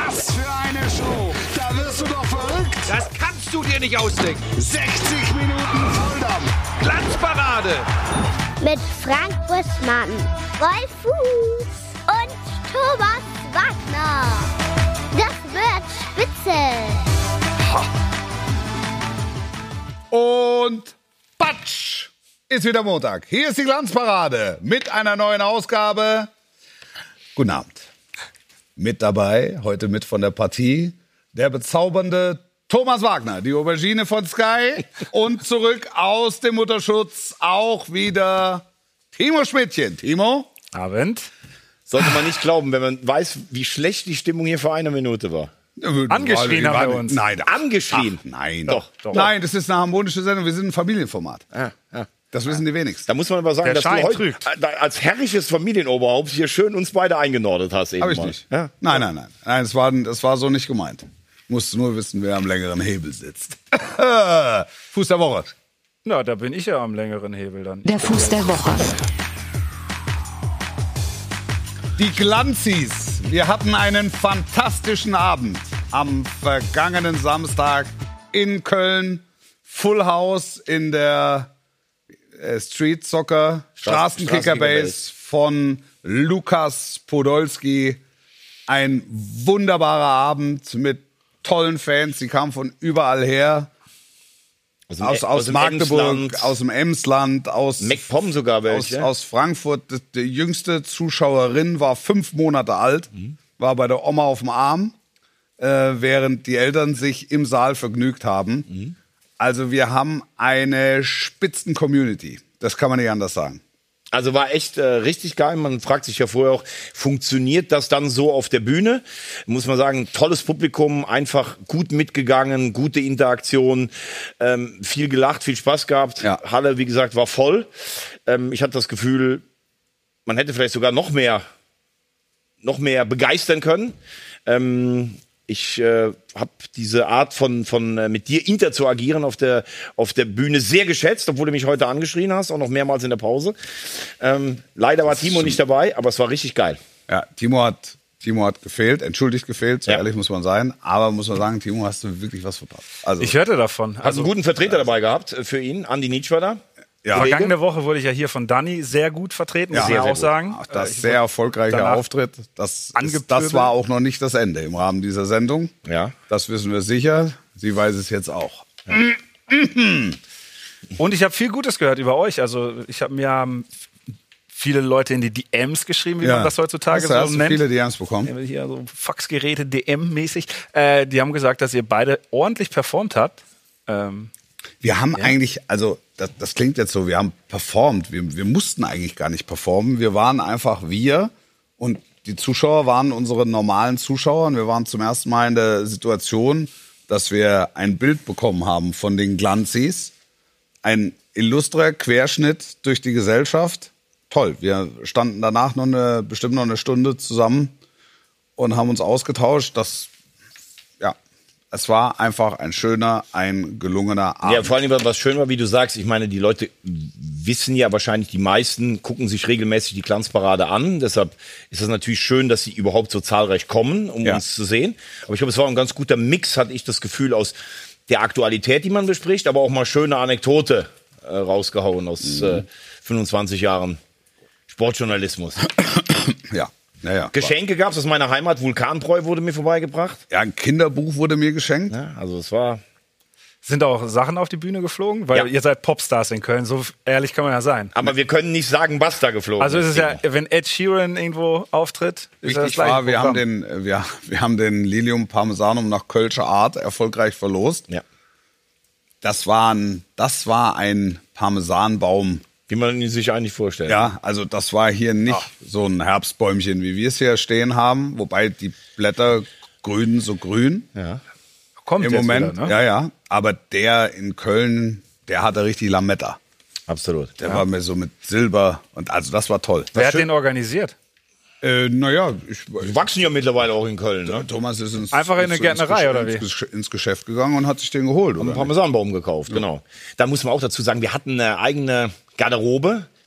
Was für eine Show. Da wirst du doch verrückt. Das kannst du dir nicht ausdenken. 60 Minuten Volldampf. Glanzparade. Mit Frank Buschmann, Wolf Fuß und Thomas Wagner. Das wird spitze. Und patsch, ist wieder Montag. Hier ist die Glanzparade mit einer neuen Ausgabe. Guten Abend. Mit dabei, heute mit von der Partie, der bezaubernde Thomas Wagner, die Aubergine von Sky. Und zurück aus dem Mutterschutz auch wieder Timo Schmidtchen. Timo? Abend. Sollte man nicht glauben, wenn man weiß, wie schlecht die Stimmung hier vor einer Minute war. Angeschrien haben wir uns. Nein, Angeschrien? Ach, nein. Doch. Nein, das ist eine harmonische Sendung. Wir sind ein Familienformat. Ja. Das wissen die wenigsten. Da muss man aber sagen, Der dass du Schein heute trügt. als herrliches Familienoberhaupt hier schön uns beide eingenordet hast. Eben Habe ich mal. nicht. Ja. Nein. Das war so nicht gemeint. Musst nur wissen, wer am längeren Hebel sitzt. Fuß der Woche. Na, da bin ich ja am längeren Hebel dann. Der Fuß der Woche. Die Glanzis. Wir hatten einen fantastischen Abend am vergangenen Samstag in Köln. Full House in der Street Soccer Straßenkicker Base von Lukas Podolski. Ein wunderbarer Abend mit tollen Fans. Sie kamen von überall her. Aus dem Magdeburg, Emsland. aus dem Emsland, aus MacPom sogar welche. aus Frankfurt. Die jüngste Zuschauerin war 5 Monate alt, war bei der Oma auf dem Arm, während die Eltern sich im Saal vergnügt haben. Also wir haben eine Spitzen-Community. Das kann man nicht anders sagen. Also war echt richtig geil. Man fragt sich ja vorher auch, funktioniert das dann so auf der Bühne? Muss man sagen, tolles Publikum, einfach gut mitgegangen, gute Interaktion, viel gelacht, viel Spaß gehabt. Ja. Halle, wie gesagt, war voll. Ich hatte das Gefühl, man hätte vielleicht sogar noch mehr begeistern können. Ich habe diese Art von mit dir interagieren auf der Bühne sehr geschätzt, obwohl du mich heute angeschrien hast, auch noch mehrmals in der Pause. Leider war Timo nicht dabei, aber es war richtig geil. Ja, Timo hat gefehlt, entschuldigt gefehlt, so ehrlich muss man sein. Aber muss man sagen, Timo, hast du wirklich was verpasst. Also, Ich hörte davon. Hast einen guten Vertreter dabei gehabt für ihn, Andi Nietzsch war da. ja, Vergangene Woche wurde ich ja hier von Danny sehr gut vertreten, muss ich sehr auch gut. sagen. Ach, das Ich sehr wurde erfolgreiche danach Auftritt. Das angepöbelt. war auch noch nicht das Ende im Rahmen dieser Sendung. Ja. Das wissen wir sicher. Sie weiß es jetzt auch. Und ich habe viel Gutes gehört über euch. Also ich habe mir viele Leute in die DMs geschrieben, wie man das heutzutage hast so du nennt. viele DMs bekommen? Hier so Faxgeräte, DM-mäßig. Die haben gesagt, dass ihr beide ordentlich performt habt. Wir haben eigentlich, also das klingt jetzt so, wir haben performt. Wir mussten eigentlich gar nicht performen. Wir waren einfach wir und die Zuschauer waren unsere normalen Zuschauer. Und wir waren zum ersten Mal in der Situation, dass wir ein Bild bekommen haben von den Glanzis. Ein illustrer Querschnitt durch die Gesellschaft. Toll, wir standen danach bestimmt noch eine Stunde zusammen und haben uns ausgetauscht. Es war einfach ein gelungener Abend. Ja, vor allem, was schön war, wie du sagst, ich meine, die Leute wissen ja wahrscheinlich, die meisten gucken sich regelmäßig die Glanzparade an. Deshalb ist es natürlich schön, dass sie überhaupt so zahlreich kommen, um uns zu sehen. Aber ich glaube, es war ein ganz guter Mix, hatte ich das Gefühl, aus der Aktualität, die man bespricht, aber auch mal schöne Anekdote rausgehauen aus 25 Jahren Sportjournalismus. Ja. Geschenke gab es aus meiner Heimat, Vulkanbräu wurde mir vorbeigebracht. Ja, ein Kinderbuch wurde mir geschenkt. Ja, also es war... Sind auch Sachen auf die Bühne geflogen? Weil ihr seid Popstars in Köln, so ehrlich kann man ja sein. Aber wir können nicht sagen, was da geflogen Also ist. ist es ja, wenn Ed Sheeran irgendwo auftritt, ist das Wichtig gleiche war, wir Programm. haben den Lilium Parmesanum nach Kölscher Art erfolgreich verlost. Ja. Das war ein Parmesanbaum. Wie man ihn sich eigentlich vorstellt. Ja, also das war hier nicht so ein Herbstbäumchen, wie wir es hier stehen haben, wobei die Blätter grünen so grün. Ja. Kommt Im jetzt Moment, wieder, ne? ja. Aber der in Köln, der hatte richtig Lametta. Absolut. Der war mir so mit Silber und also das war toll. Wer hat den organisiert? Naja, Die wachsen ja mittlerweile auch in Köln, ne? Thomas ist Einfach in eine Gärtnerei, oder wie? ins Geschäft gegangen und hat sich den geholt. Einen Oder? Parmesanbaum gekauft, genau. Da muss man auch dazu sagen, wir hatten eine eigene Garderobe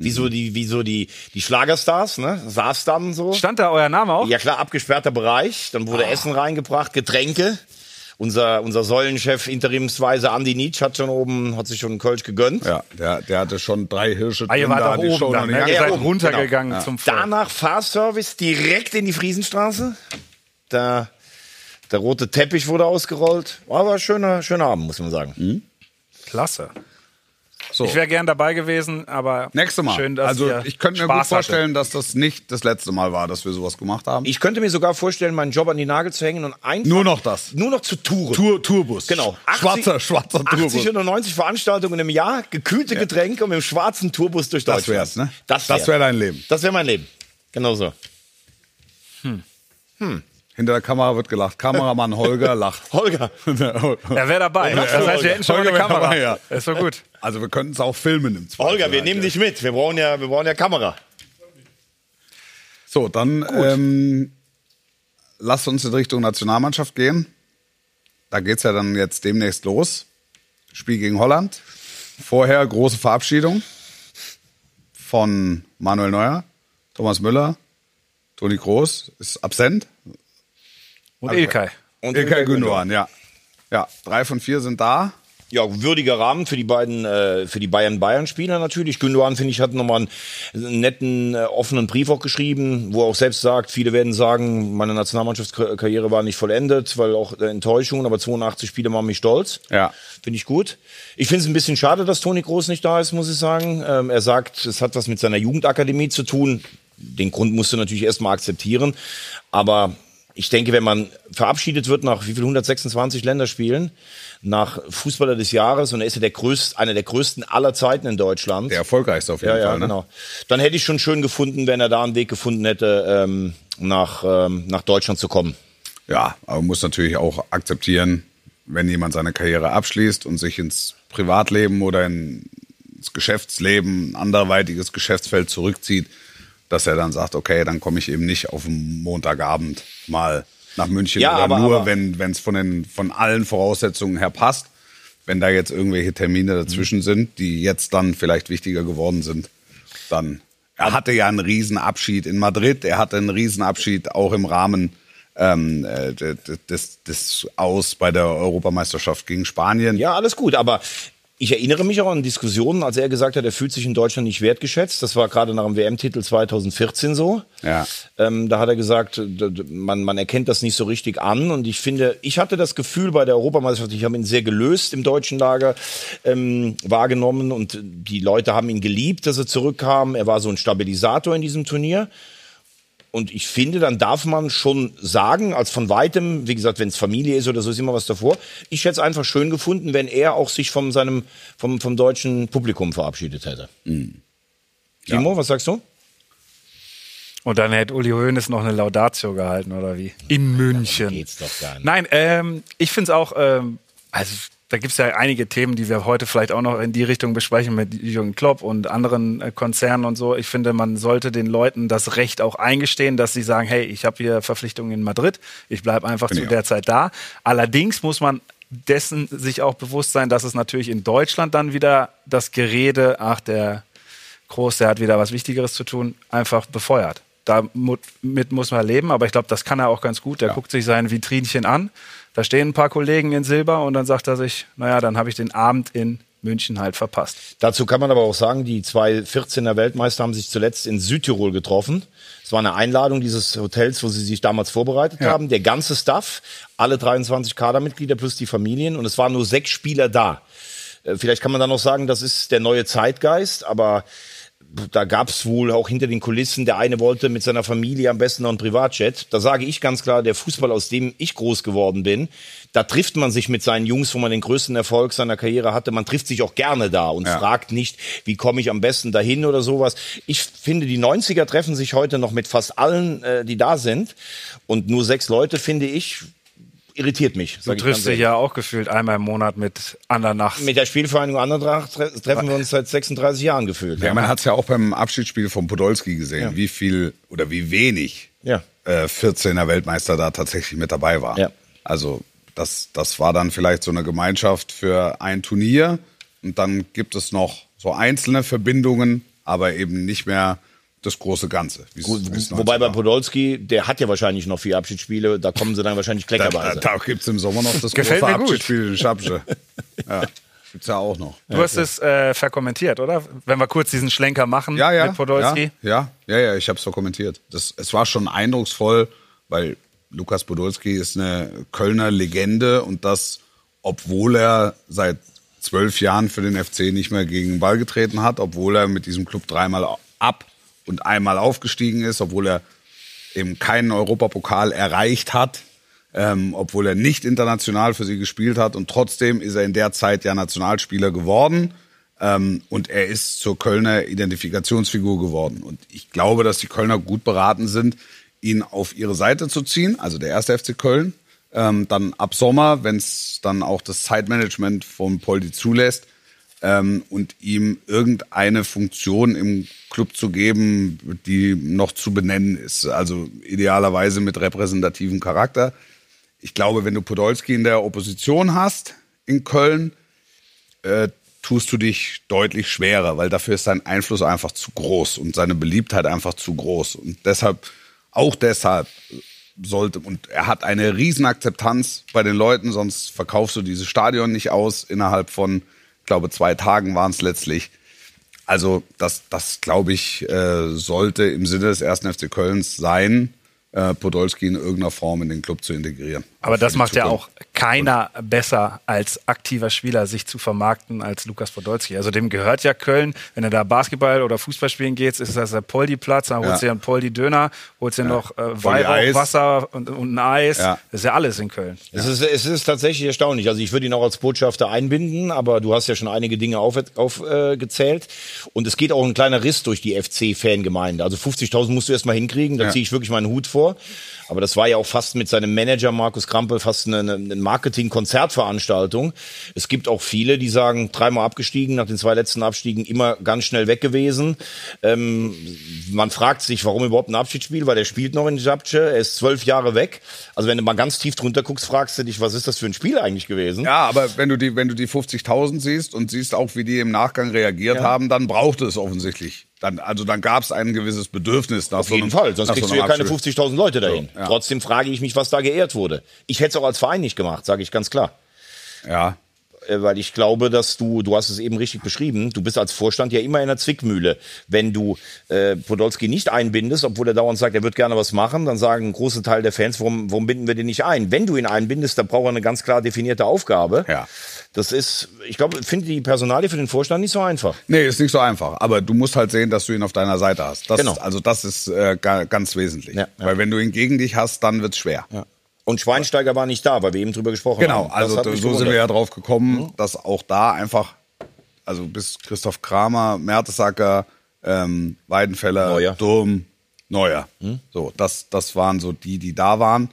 Wie so die Schlagerstars, ne? Saß dann so. Stand da euer Name auch? Ja klar, abgesperrter Bereich. Dann wurde Essen reingebracht, Getränke. Unser Säulenchef interimsweise Andi Nietzsch hat sich schon einen Kölsch gegönnt. Ja, der hatte schon 3 Hirsche Ihr wart da, doch die oben Show dann, noch ne? nicht Ihr seid oben, runtergegangen genau. zum Volk. Danach Fahrservice direkt in die Friesenstraße. Der rote Teppich wurde ausgerollt. Aber schöner Abend, muss man sagen. Klasse. So. Ich wäre gern dabei gewesen, aber Nächstes Mal. schön, dass also ihr ich könnte mir Spaß gut vorstellen, dass das nicht das letzte Mal war, dass wir sowas gemacht haben. Ich könnte mir sogar vorstellen, meinen Job an die Nagel zu hängen und einfach Nur noch das. nur noch zu touren. Tourbus. Genau. Schwarzer Tourbus. 80 oder 90 Veranstaltungen im Jahr, gekühlte Getränke und mit dem schwarzen Tourbus durch Das Deutschland. wär's, ne? Das Das wäre dein Leben. Das wäre mein Leben. Genau so. Hinter der Kamera wird gelacht. Kameramann Holger lacht. Holger. Er wäre dabei. Das heißt, wir hätten schon mal eine Holger wär Kamera. dabei, ja. Ist doch gut. Also wir könnten es auch filmen im Zweifel. Holger, wir nehmen dich mit. Wir brauchen ja Kamera. So, dann lasst uns in Richtung Nationalmannschaft gehen. Da geht's ja dann jetzt demnächst los. Spiel gegen Holland. Vorher große Verabschiedung von Manuel Neuer, Thomas Müller, Toni Kroos ist absent. Und Ilkay. Und Ilkay Gündoğan, ja. Ja, 3 von 4 sind da. Ja, würdiger Rahmen für die beiden, für die Bayern-Spieler natürlich. Gündoğan, finde ich, hat nochmal einen netten, offenen Brief auch geschrieben, wo er auch selbst sagt, viele werden sagen, meine Nationalmannschaftskarriere war nicht vollendet, weil auch Enttäuschungen, aber 82 Spiele machen mich stolz. Ja. Finde ich gut. Ich finde es ein bisschen schade, dass Toni Kroos nicht da ist, muss ich sagen. Er sagt, es hat was mit seiner Jugendakademie zu tun. Den Grund musst du natürlich erstmal akzeptieren. Aber ich denke, wenn man verabschiedet wird nach 126 Länderspielen, nach Fußballer des Jahres, und er ist ja einer der größten aller Zeiten in Deutschland. Der erfolgreichste auf jeden Fall. Ne? Genau. Dann hätte ich schon schön gefunden, wenn er da einen Weg gefunden hätte, nach Deutschland zu kommen. Ja, aber man muss natürlich auch akzeptieren, wenn jemand seine Karriere abschließt und sich ins Privatleben oder ins Geschäftsleben, ein anderweitiges Geschäftsfeld zurückzieht, dass er dann sagt, okay, dann komme ich eben nicht auf einen Montagabend mal nach München, ja, oder aber, nur, wenn es von allen Voraussetzungen her passt. Wenn da jetzt irgendwelche Termine dazwischen sind, die jetzt dann vielleicht wichtiger geworden sind, dann. Er hatte ja einen Riesenabschied in Madrid, er hatte einen Riesenabschied auch im Rahmen des Aus bei der Europameisterschaft gegen Spanien. Ja, alles gut, aber ich erinnere mich auch an Diskussionen, als er gesagt hat, er fühlt sich in Deutschland nicht wertgeschätzt. Das war gerade nach dem WM-Titel 2014 so. Ja. Da hat er gesagt, man erkennt das nicht so richtig an. Und ich finde, ich hatte das Gefühl bei der Europameisterschaft, ich habe ihn sehr gelöst im deutschen Lager wahrgenommen. Und die Leute haben ihn geliebt, dass er zurückkam. Er war so ein Stabilisator in diesem Turnier. Und ich finde, dann darf man schon sagen, als von weitem, wie gesagt, wenn es Familie ist oder so, ist immer was davor. Ich hätte es einfach schön gefunden, wenn er auch sich vom deutschen Publikum verabschiedet hätte. Timo, was sagst du? Und dann hätte Uli Hoeneß noch eine Laudatio gehalten, oder wie? In München. Geht's doch gar nicht. Nein, ich finde es auch, also da gibt es ja einige Themen, die wir heute vielleicht auch noch in die Richtung besprechen mit Jürgen Klopp und anderen Konzernen und so. Ich finde, man sollte den Leuten das Recht auch eingestehen, dass sie sagen, hey, ich habe hier Verpflichtungen in Madrid, ich bleibe einfach zu der Zeit da. Allerdings muss man dessen sich auch bewusst sein, dass es natürlich in Deutschland dann wieder das Gerede, ach, der Kroos, der hat wieder was Wichtigeres zu tun, einfach befeuert. Damit muss man leben, aber ich glaube, das kann er auch ganz gut. Der guckt sich sein Vitrinchen an, da stehen ein paar Kollegen in Silber und dann sagt er sich, naja, dann habe ich den Abend in München halt verpasst. Dazu kann man aber auch sagen, die 2014er Weltmeister haben sich zuletzt in Südtirol getroffen. Es war eine Einladung dieses Hotels, wo sie sich damals vorbereitet haben. Der ganze Staff, alle 23 Kadermitglieder plus die Familien, und es waren nur 6 Spieler da. Vielleicht kann man dann noch sagen, das ist der neue Zeitgeist, aber da gab es wohl auch hinter den Kulissen, der eine wollte mit seiner Familie am besten noch einen Privatjet. Da sage ich ganz klar, der Fußball, aus dem ich groß geworden bin, da trifft man sich mit seinen Jungs, wo man den größten Erfolg seiner Karriere hatte. Man trifft sich auch gerne da und fragt nicht, wie komme ich am besten dahin oder sowas. Ich finde, die 90er treffen sich heute noch mit fast allen, die da sind. Und nur 6 Leute, finde ich, irritiert mich. Du triffst dich ja auch gefühlt einmal im Monat mit Andernach. Mit der Spielvereinigung Andernach treffen wir uns seit 36 Jahren gefühlt. Ja, man hat es ja auch beim Abschiedsspiel von Podolski gesehen, wie viel oder wie wenig 14er Weltmeister da tatsächlich mit dabei war. Ja. Also das war dann vielleicht so eine Gemeinschaft für ein Turnier, und dann gibt es noch so einzelne Verbindungen, aber eben nicht mehr das große Ganze. Wobei bei Podolski, der hat ja wahrscheinlich noch 4 Abschiedsspiele, da kommen sie dann wahrscheinlich kleckerweise. Da gibt's im Sommer noch das Gefällt große mir gut. Abschiedsspiel in Schabsche. Ja, gibt's ja auch noch. Du hast es verkommentiert, oder? Wenn wir kurz diesen Schlenker machen mit Podolski. Ja, ich habe es verkommentiert. Es war schon eindrucksvoll, weil Lukas Podolski ist eine Kölner Legende und das, obwohl er seit 12 Jahren für den FC nicht mehr gegen den Ball getreten hat, obwohl er mit diesem Club 3-mal ab und einmal aufgestiegen ist, obwohl er eben keinen Europapokal erreicht hat, obwohl er nicht international für sie gespielt hat und trotzdem ist er in der Zeit ja Nationalspieler geworden und er ist zur Kölner Identifikationsfigur geworden. Und ich glaube, dass die Kölner gut beraten sind, ihn auf ihre Seite zu ziehen, also der 1. FC Köln, dann ab Sommer, wenn es dann auch das Zeitmanagement von Poldi zulässt, und ihm irgendeine Funktion im Club zu geben, die noch zu benennen ist. Also idealerweise mit repräsentativem Charakter. Ich glaube, wenn du Podolski in der Opposition hast in Köln, tust du dich deutlich schwerer, weil dafür ist sein Einfluss einfach zu groß und seine Beliebtheit einfach zu groß. Und deshalb sollte, und er hat eine riesen Akzeptanz bei den Leuten, sonst verkaufst du dieses Stadion nicht aus innerhalb von, ich glaube, 2 Tagen waren es letztlich. Also das glaube ich, sollte im Sinne des 1. FC Kölns sein, Podolski in irgendeiner Form in den Club zu integrieren. Aber das macht ja auch keiner besser als aktiver Spieler, sich zu vermarkten als Lukas Podolski. Also dem gehört ja Köln. Wenn er da Basketball oder Fußball spielen geht, ist das der Poldi-Platz, dann holst du ja einen Poldi-Döner, holst dir noch Weihrauch, Wasser und ein Eis. Ja. Das ist ja alles in Köln. Es ist tatsächlich erstaunlich. Also ich würde ihn auch als Botschafter einbinden, aber du hast ja schon einige Dinge aufgezählt. Und es geht auch ein kleiner Riss durch die FC-Fangemeinde. Also 50.000 musst du erst mal hinkriegen, da ziehe ich wirklich meinen Hut vor. Aber das war ja auch fast mit seinem Manager Markus Krampel fast eine Marketing-Konzertveranstaltung. Es gibt auch viele, die sagen, 3-mal abgestiegen, nach den 2 letzten Abstiegen immer ganz schnell weg gewesen. Man fragt sich, warum überhaupt ein Abschiedsspiel, weil der spielt noch in Žabče, er ist 12 Jahre weg. Also wenn du mal ganz tief drunter guckst, fragst du dich, was ist das für ein Spiel eigentlich gewesen? Ja, aber wenn du die 50.000 siehst und siehst auch, wie die im Nachgang reagiert haben, dann braucht es offensichtlich. Dann gab es ein gewisses Bedürfnis. Auf jeden Fall, sonst kriegst du ja keine 50.000 Leute dahin. So, ja. Trotzdem frage ich mich, was da geehrt wurde. Ich hätte es auch als Verein nicht gemacht, sage ich ganz klar. Ja. Weil ich glaube, dass du hast es eben richtig beschrieben, du bist als Vorstand ja immer in einer Zwickmühle. Wenn du Podolski nicht einbindest, obwohl er dauernd sagt, er wird gerne was machen, dann sagen ein großer Teil der Fans, warum binden wir den nicht ein? Wenn du ihn einbindest, dann braucht er eine ganz klar definierte Aufgabe. Ja. Das ist, ich glaube, finde die Personalie für den Vorstand nicht so einfach. Nee, ist nicht so einfach. Aber du musst halt sehen, dass du ihn auf deiner Seite hast. Genau. Also das ist ganz wesentlich. Ja. Weil wenn du ihn gegen dich hast, dann wird's schwer. Ja. Und Schweinsteiger war nicht da, weil wir eben drüber gesprochen haben. Genau, also so sind wir ja drauf gekommen, dass auch da einfach, also bis Christoph Kramer, Mertesacker, Weidenfeller, Neuer. Durm, Neuer. So, das waren so die da waren.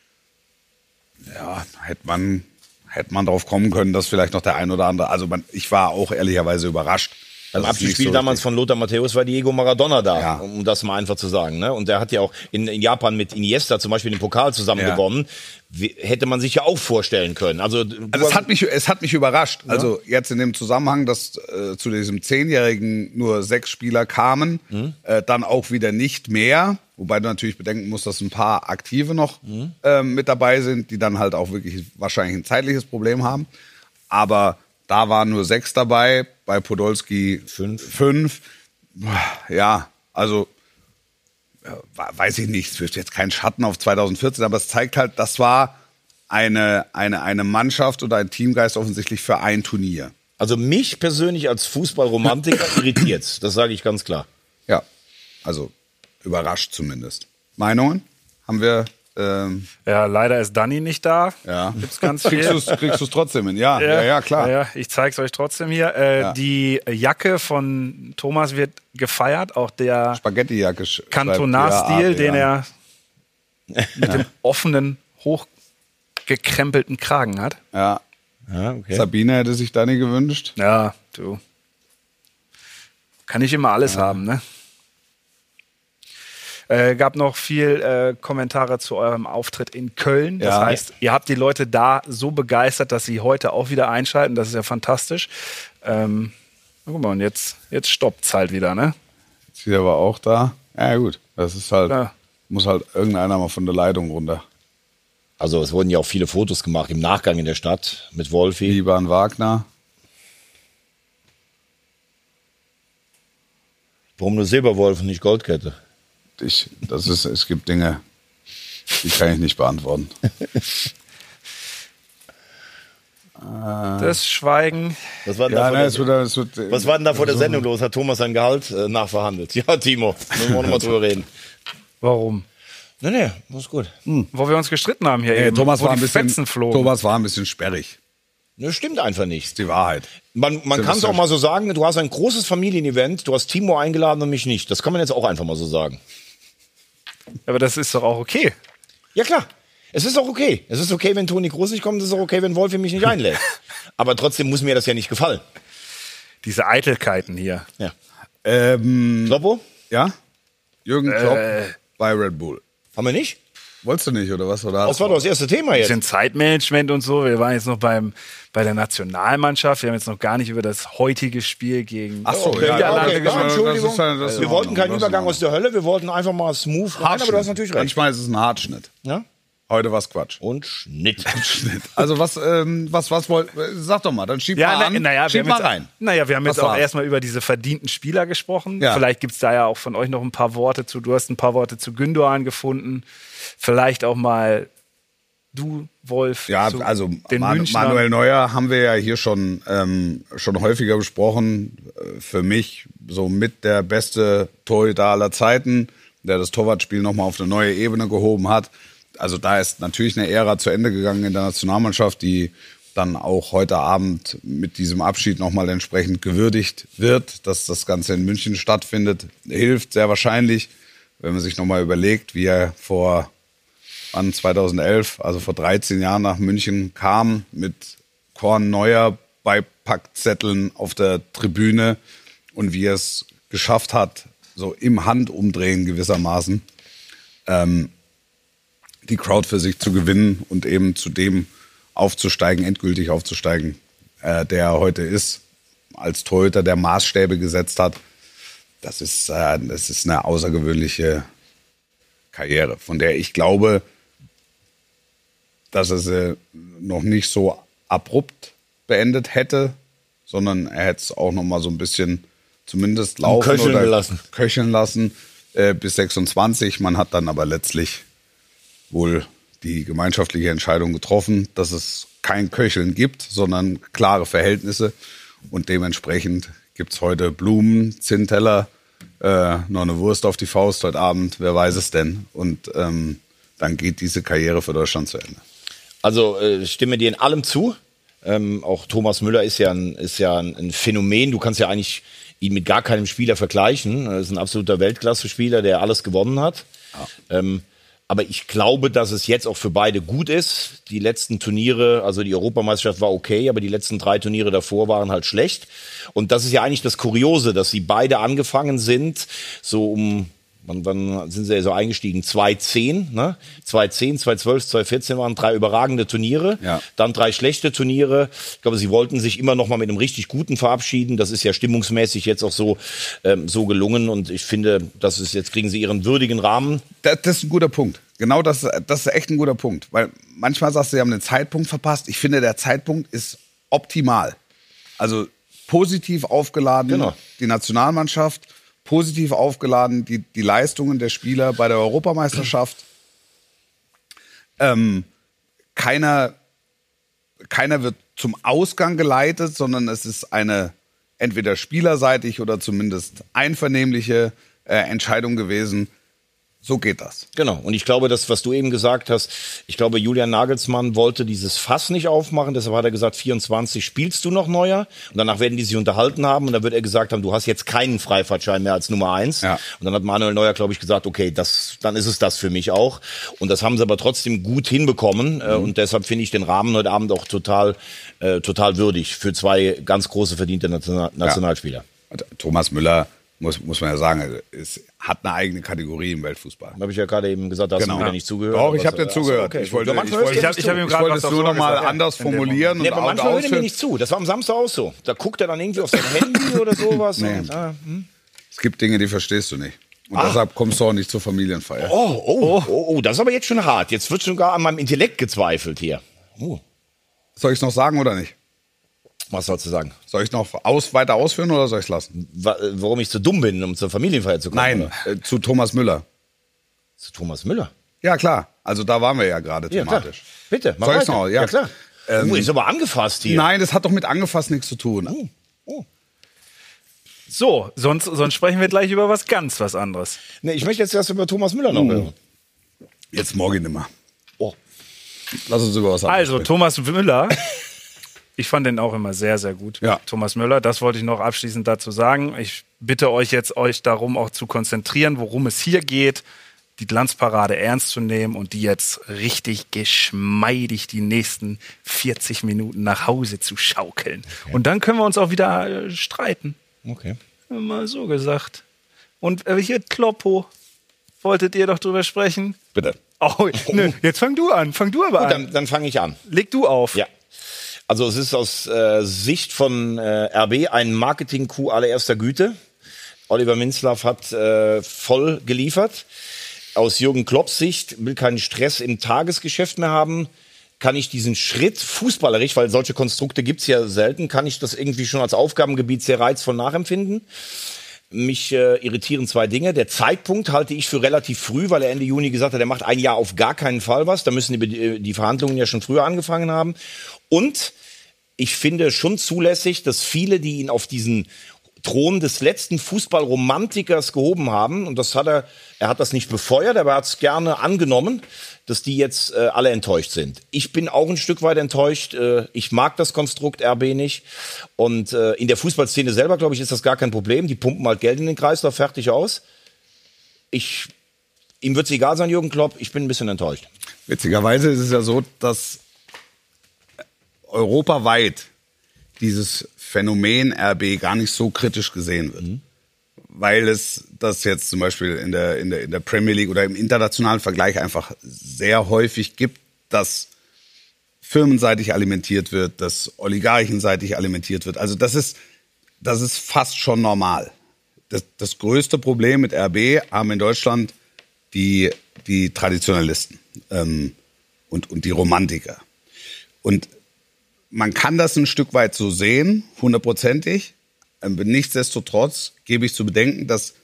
Ja, hätte man drauf kommen können, dass vielleicht noch der ein oder andere, also ich war auch ehrlicherweise überrascht. Beim Abschiedsspiel damals von Lothar Matthäus war Diego Maradona da, um das mal einfach zu sagen. Ne? Und der hat ja auch in Japan mit Iniesta zum Beispiel den Pokal zusammen gewonnen. Hätte man sich ja auch vorstellen können. Also es hat mich überrascht. Ja. Also jetzt in dem Zusammenhang, dass zu diesem 10-Jährigen nur 6 Spieler kamen, dann auch wieder nicht mehr. Wobei du natürlich bedenken musst, dass ein paar Aktive noch mit dabei sind, die dann halt auch wirklich wahrscheinlich ein zeitliches Problem haben. Aber da waren nur 6 dabei, bei Podolski 5. Ja, also weiß ich nicht, es wirft jetzt keinen Schatten auf 2014, aber es zeigt halt, das war eine Mannschaft oder ein Teamgeist offensichtlich für ein Turnier. Also mich persönlich als Fußballromantiker irritiert's, das sage ich ganz klar. Ja, also überrascht zumindest. Meinungen? Haben wir... Ja, leider ist Dani nicht da. Ja. Gibt's ganz viel. Kriegst du's trotzdem hin? Ja, klar. Ja, ich zeig's euch trotzdem hier. Die Jacke von Thomas wird gefeiert, auch der Spaghetti-Jacke. Cantona-Stil, den er mit dem offenen, hochgekrempelten Kragen hat. Ja. Okay. Sabine hätte sich Dani gewünscht. Ja, du. Kann nicht immer alles haben, ne? Gab noch viel Kommentare zu eurem Auftritt in Köln. Das heißt, ihr habt die Leute da so begeistert, dass sie heute auch wieder einschalten. Das ist ja fantastisch. Guck mal, und jetzt stoppt's halt wieder, ne? Ist aber auch da. Ja gut, das ist halt, Ja. muss halt irgendeiner mal von der Leitung runter. Also es wurden ja auch viele Fotos gemacht im Nachgang in der Stadt mit Wolfi. Lieber an Wagner. Warum nur Silberwolf und nicht Goldkette? Es gibt Dinge, die kann ich nicht beantworten. Das Schweigen. Was war denn, Ja, da, ne, vor es wird, was war denn da vor der Sendung los? Hat Thomas sein Gehalt nachverhandelt? Ja, Timo, müssen wir auch noch mal drüber reden. Warum? Nee, alles gut. Wo wir uns gestritten haben hier eben. Thomas wo war die ein bisschen, Fetzen flogen. Thomas war ein bisschen sperrig. Das stimmt einfach nicht. Das ist die Wahrheit. Man kann es auch mal so sagen, du hast ein großes Familienevent, du hast Timo eingeladen und mich nicht. Das kann man jetzt auch einfach mal so sagen. Aber das ist doch auch okay. Ja, klar. Es ist auch okay. Es ist okay, wenn Toni Kroos nicht kommt. Es ist auch okay, wenn Wolfi mich nicht einlädt. Aber trotzdem muss mir das ja nicht gefallen. Diese Eitelkeiten hier. Ja. Kloppo? Ja? Jürgen Klopp bei Red Bull. Haben wir nicht? Wolltest du nicht, oder was? Oder Das war doch das erste Thema jetzt. Bisschen Zeitmanagement und so. Wir waren jetzt noch bei der Nationalmannschaft. Wir haben jetzt noch gar nicht über das heutige Spiel gegen Ach so, Okay, Entschuldigung. das ist Wir wollten keinen Übergang aus der Hölle, wir wollten einfach mal smooth rein, aber du hast natürlich recht. Manchmal ist es ein Hartschnitt. Ja? Heute war's Quatsch. Und Schnitt. Also was wollt, sag doch mal, dann schieb mal an, schieb mal rein. Naja, wir haben Was jetzt auch war's? erstmal über diese verdienten Spieler gesprochen. Ja. Vielleicht gibt es da ja auch von euch noch ein paar Worte zu. Du hast ein paar Worte zu Gündoğan gefunden. Vielleicht auch mal du, Wolf, Ja, zu also den Münchnern. Manuel Neuer haben wir ja hier schon häufiger besprochen. Für mich so mit der beste Torhüter aller Zeiten, der das Torwartspiel nochmal auf eine neue Ebene gehoben hat. Also da ist natürlich eine Ära zu Ende gegangen in der Nationalmannschaft, die dann auch heute Abend mit diesem Abschied nochmal entsprechend gewürdigt wird, dass das Ganze in München stattfindet. Hilft sehr wahrscheinlich, wenn man sich nochmal überlegt, wie er vor 2011, also vor 13 Jahren nach München kam, mit Korn Neuer Beipackzetteln auf der Tribüne und wie er es geschafft hat, so im Handumdrehen gewissermaßen, die Crowd für sich zu gewinnen und eben zu dem aufzusteigen, endgültig aufzusteigen, der er heute ist, als Torhüter, der Maßstäbe gesetzt hat. Das ist eine außergewöhnliche Karriere, von der ich glaube, dass er sie noch nicht so abrupt beendet hätte, sondern er hätte es auch noch mal so ein bisschen zumindest laufen köcheln lassen bis 26. Man hat dann aber letztlich wohl die gemeinschaftliche Entscheidung getroffen, dass es kein Köcheln gibt, sondern klare Verhältnisse. Und dementsprechend gibt es heute Blumen, Zinnteller, noch eine Wurst auf die Faust heute Abend, wer weiß es denn. Und dann geht diese Karriere für Deutschland zu Ende. Also stimme dir in allem zu. Auch Thomas Müller ist ja ein Phänomen. Du kannst ja eigentlich ihn mit gar keinem Spieler vergleichen. Er ist ein absoluter Weltklasse-Spieler, der alles gewonnen hat. Ja. Aber ich glaube, dass es jetzt auch für beide gut ist. Die letzten Turniere, also die Europameisterschaft war okay, aber die letzten 3 Turniere davor waren halt schlecht. Und das ist ja eigentlich das Kuriose, dass sie beide angefangen sind, so wann sind sie ja so eingestiegen? 2010, ne? 2010, 2012, 2014 waren 3 überragende Turniere, ja. Dann 3 schlechte Turniere. Ich glaube, sie wollten sich immer noch mal mit einem richtig guten verabschieden. Das ist ja stimmungsmäßig jetzt auch so gelungen und ich finde, jetzt kriegen sie ihren würdigen Rahmen. Das ist ein guter Punkt. Genau, das ist echt ein guter Punkt, weil manchmal sagst du, sie haben den Zeitpunkt verpasst. Ich finde, der Zeitpunkt ist optimal. Also positiv aufgeladen, genau. Die Nationalmannschaft, positiv aufgeladen, die Leistungen der Spieler bei der Europameisterschaft. Keiner wird zum Ausgang geleitet, sondern es ist eine entweder spielerseitig oder zumindest einvernehmliche Entscheidung gewesen. So geht das. Genau. Und ich glaube, das, was du eben gesagt hast, ich glaube, Julian Nagelsmann wollte dieses Fass nicht aufmachen. Deshalb hat er gesagt, 24 spielst du noch Neuer. Und danach werden die sich unterhalten haben. Und dann wird er gesagt haben, du hast jetzt keinen Freifahrtschein mehr als Nummer 1. Ja. Und dann hat Manuel Neuer, glaube ich, gesagt, okay, dann ist es das für mich auch. Und das haben sie aber trotzdem gut hinbekommen. Und deshalb finde ich den Rahmen heute Abend auch total würdig für 2 ganz große verdiente Nationalspieler. Ja. Thomas Müller, muss man ja sagen, hat eine eigene Kategorie im Weltfußball. Habe ich ja gerade eben gesagt, da hast du mir nicht zugehört. Doch, ich habe dir zugehört. Okay. Ich wollte es nur noch mal anders formulieren. Nee, aber manchmal hört er mir nicht zu. Das war am Samstag auch so. Da guckt er dann irgendwie auf sein Handy oder sowas. Nee. Es gibt Dinge, die verstehst du nicht. Und deshalb kommst du auch nicht zur Familienfeier. Oh, das ist aber jetzt schon hart. Jetzt wird sogar an meinem Intellekt gezweifelt hier. Soll ich es noch sagen oder nicht? Was sollst du sagen? Soll ich noch weiter ausführen oder soll ich es lassen? Warum ich zu dumm bin, um zur Familienfeier zu kommen? Nein, zu Thomas Müller. Zu Thomas Müller? Ja, klar. Also da waren wir ja gerade thematisch. Klar. Bitte, mach Soll ich's weiter. noch? Ja, klar. Ist aber angefasst hier. Nein, das hat doch mit angefasst nichts zu tun. So, sonst sprechen wir gleich über was anderes. Nee, ich möchte jetzt erst über Thomas Müller noch hören. Jetzt morgen nimmer. Oh. Lass uns über was anderes Also, sprechen. Thomas Müller, ich fand den auch immer sehr, sehr gut. Ja. Thomas Müller, das wollte ich noch abschließend dazu sagen. Ich bitte euch jetzt, euch darum auch zu konzentrieren, worum es hier geht, die Glanzparade ernst zu nehmen und die jetzt richtig geschmeidig die nächsten 40 Minuten nach Hause zu schaukeln. Okay. Und dann können wir uns auch wieder streiten. Okay. Mal so gesagt. Und hier, Kloppo, wolltet ihr doch drüber sprechen? Bitte. Oh, nö, jetzt fang du aber Gut, an. dann fange ich an. Leg du auf. Ja. Also es ist aus Sicht von RB ein Marketing-Coup allererster Güte. Oliver Minzlaff hat voll geliefert. Aus Jürgen Klopps Sicht will keinen Stress im Tagesgeschäft mehr haben. Kann ich diesen Schritt fußballerisch, weil solche Konstrukte gibt's ja selten, kann ich das irgendwie schon als Aufgabengebiet sehr reizvoll nachempfinden. Mich irritieren zwei Dinge. Der Zeitpunkt halte ich für relativ früh, weil er Ende Juni gesagt hat, er macht ein Jahr auf gar keinen Fall was. Da müssen die Verhandlungen ja schon früher angefangen haben. Und ich finde schon zulässig, dass viele, die ihn auf diesen Thron des letzten Fußballromantikers gehoben haben, und das hat er hat das nicht befeuert, aber er hat es gerne angenommen, dass die jetzt alle enttäuscht sind. Ich bin auch ein Stück weit enttäuscht. Ich mag das Konstrukt RB nicht. Und in der Fußballszene selber, glaube ich, ist das gar kein Problem. Die pumpen halt Geld in den Kreislauf, fertig aus. Ihm wird es egal sein, Jürgen Klopp. Ich bin ein bisschen enttäuscht. Witzigerweise ist es ja so, dass europaweit dieses Phänomen RB gar nicht so kritisch gesehen wird. Weil es das jetzt zum Beispiel in der Premier League oder im internationalen Vergleich einfach sehr häufig gibt, dass firmenseitig alimentiert wird, dass oligarchenseitig alimentiert wird. Also das ist fast schon normal. Das größte Problem mit RB haben in Deutschland die Traditionalisten und die Romantiker. Und man kann das ein Stück weit so sehen, 100%ig. Nichtsdestotrotz gebe ich zu bedenken, dass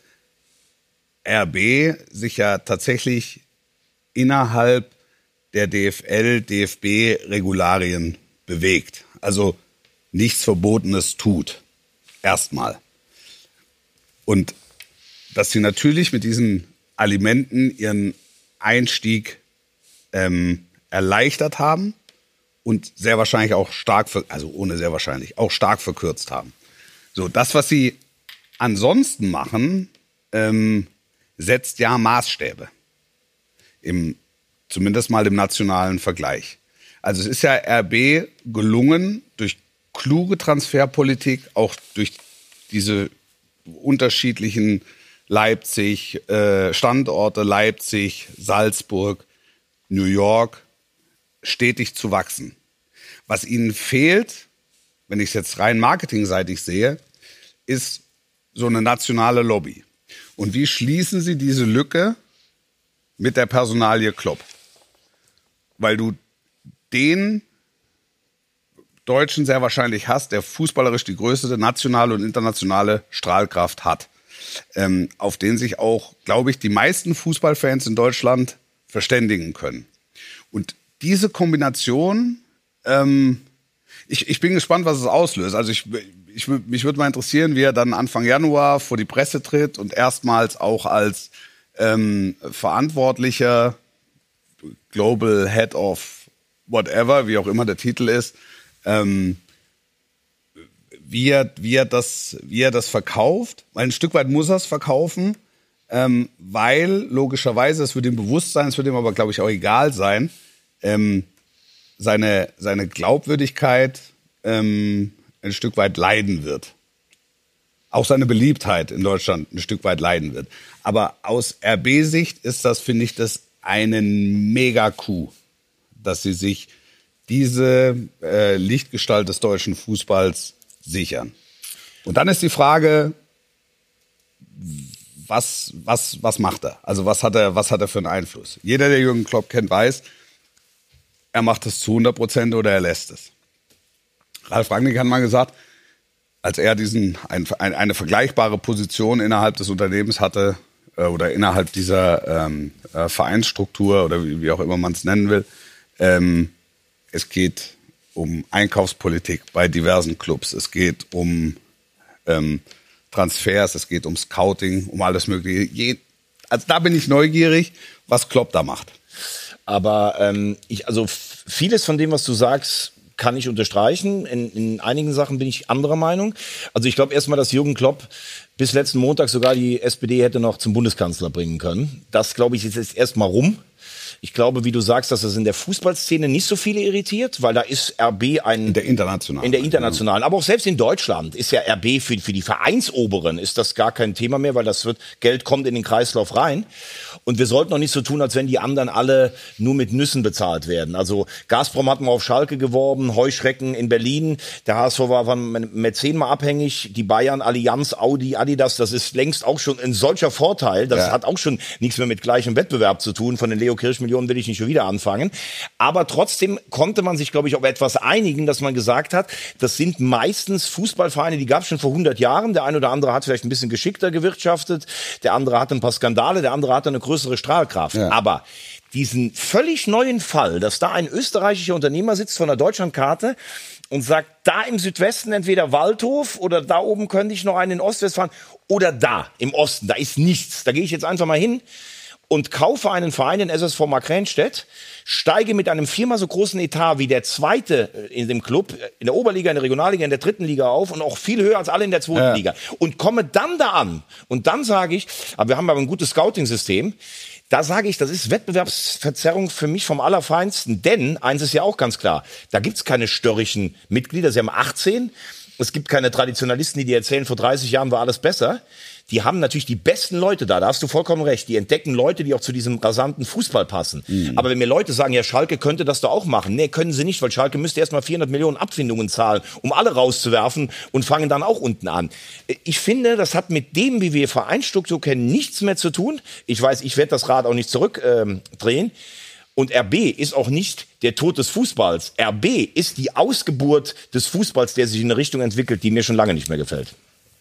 RB sich ja tatsächlich innerhalb der DFL, DFB-Regularien bewegt. Also nichts Verbotenes tut. Erstmal. Und dass sie natürlich mit diesen Alimenten ihren Einstieg erleichtert haben und sehr wahrscheinlich auch stark verkürzt haben. So, das, was sie ansonsten machen, setzt ja Maßstäbe. Zumindest mal im nationalen Vergleich. Also es ist ja RB gelungen, durch kluge Transferpolitik, auch durch diese unterschiedlichen Standorte, Leipzig, Salzburg, New York, stetig zu wachsen. Was ihnen fehlt, wenn ich es jetzt rein marketingseitig sehe, ist so eine nationale Lobby. Und wie schließen sie diese Lücke mit der Personalie Klopp? Weil du den Deutschen sehr wahrscheinlich hast, der fußballerisch die größte nationale und internationale Strahlkraft hat. Auf den sich auch, glaube ich, die meisten Fußballfans in Deutschland verständigen können. Und diese Kombination, ich bin gespannt, was es auslöst. Also mich würde mal interessieren, wie er dann Anfang Januar vor die Presse tritt und erstmals auch als verantwortlicher Global Head of whatever, wie auch immer der Titel ist, wie er das verkauft. Weil ein Stück weit muss er es verkaufen, weil logischerweise, es wird ihm bewusst sein, es wird ihm aber, glaube ich, auch egal sein, seine Glaubwürdigkeit ein Stück weit leiden wird. Auch seine Beliebtheit in Deutschland ein Stück weit leiden wird. Aber aus RB-Sicht ist das, finde ich, das einen Mega-Coup, dass sie sich diese Lichtgestalt des deutschen Fußballs sichern. Und dann ist die Frage, was macht er? Also was hat er für einen Einfluss? Jeder, der Jürgen Klopp kennt, weiß, er macht es zu 100% oder er lässt es. Ralf Rangnick hat mal gesagt, als er eine vergleichbare Position innerhalb des Unternehmens hatte oder innerhalb dieser Vereinsstruktur oder wie auch immer man es nennen will, es geht um Einkaufspolitik bei diversen Clubs, es geht um Transfers, es geht um Scouting, um alles Mögliche. Also da bin ich neugierig, was Klopp da macht. Aber vieles von dem, was du sagst, kann ich unterstreichen. In einigen Sachen bin ich anderer Meinung. Also ich glaube erstmal, dass Jürgen Klopp bis letzten Montag sogar die SPD hätte noch zum Bundeskanzler bringen können. Das, glaube ich, ist jetzt erstmal rum. Ich glaube, wie du sagst, dass das in der Fußballszene nicht so viele irritiert, weil da ist RB in der internationalen, aber auch selbst in Deutschland ist ja RB für die Vereinsoberen ist das gar kein Thema mehr, weil Geld kommt in den Kreislauf rein. Und wir sollten auch nicht so tun, als wenn die anderen alle nur mit Nüssen bezahlt werden. Also Gazprom hat mal auf Schalke geworben, Heuschrecken in Berlin. Der HSV war von Mäzen mal abhängig. Die Bayern, Allianz, Audi, Adidas, das ist längst auch schon ein solcher Vorteil. Das hat auch schon nichts mehr mit gleichem Wettbewerb zu tun. Von den Leo Kirch-Millionen will ich nicht schon wieder anfangen. Aber trotzdem konnte man sich, glaube ich, auf etwas einigen, dass man gesagt hat, das sind meistens Fußballvereine, die gab es schon vor 100 Jahren. Der eine oder andere hat vielleicht ein bisschen geschickter gewirtschaftet. Der andere hatte ein paar Skandale. Der andere hatte eine größere Strahlkraft. Ja. Aber diesen völlig neuen Fall, dass da ein österreichischer Unternehmer sitzt von der Deutschlandkarte und sagt, da im Südwesten entweder Waldhof oder da oben könnte ich noch einen in Ostwestfalen oder da im Osten, da ist nichts. Da gehe ich jetzt einfach mal hin und kaufe einen Verein, den SSV Markranstädt, steige mit einem viermal so großen Etat wie der zweite in dem Club, in der Oberliga, in der Regionalliga, in der dritten Liga auf und auch viel höher als alle in der zweiten Liga. Und komme dann da an. Und dann sage ich, aber wir haben aber ein gutes Scouting-System. Da sage ich, das ist Wettbewerbsverzerrung für mich vom Allerfeinsten. Denn, eins ist ja auch ganz klar, da gibt's keine störrischen Mitglieder. Sie haben 18. Es gibt keine Traditionalisten, die erzählen, vor 30 Jahren war alles besser. Die haben natürlich die besten Leute da hast du vollkommen recht. Die entdecken Leute, die auch zu diesem rasanten Fußball passen. Mhm. Aber wenn mir Leute sagen, ja, Schalke könnte das doch auch machen. Nee, können sie nicht, weil Schalke müsste erstmal 400 Millionen Abfindungen zahlen, um alle rauszuwerfen und fangen dann auch unten an. Ich finde, das hat mit dem, wie wir Vereinsstruktur kennen, nichts mehr zu tun. Ich weiß, ich werde das Rad auch nicht zurückdrehen. Und RB ist auch nicht der Tod des Fußballs. RB ist die Ausgeburt des Fußballs, der sich in eine Richtung entwickelt, die mir schon lange nicht mehr gefällt.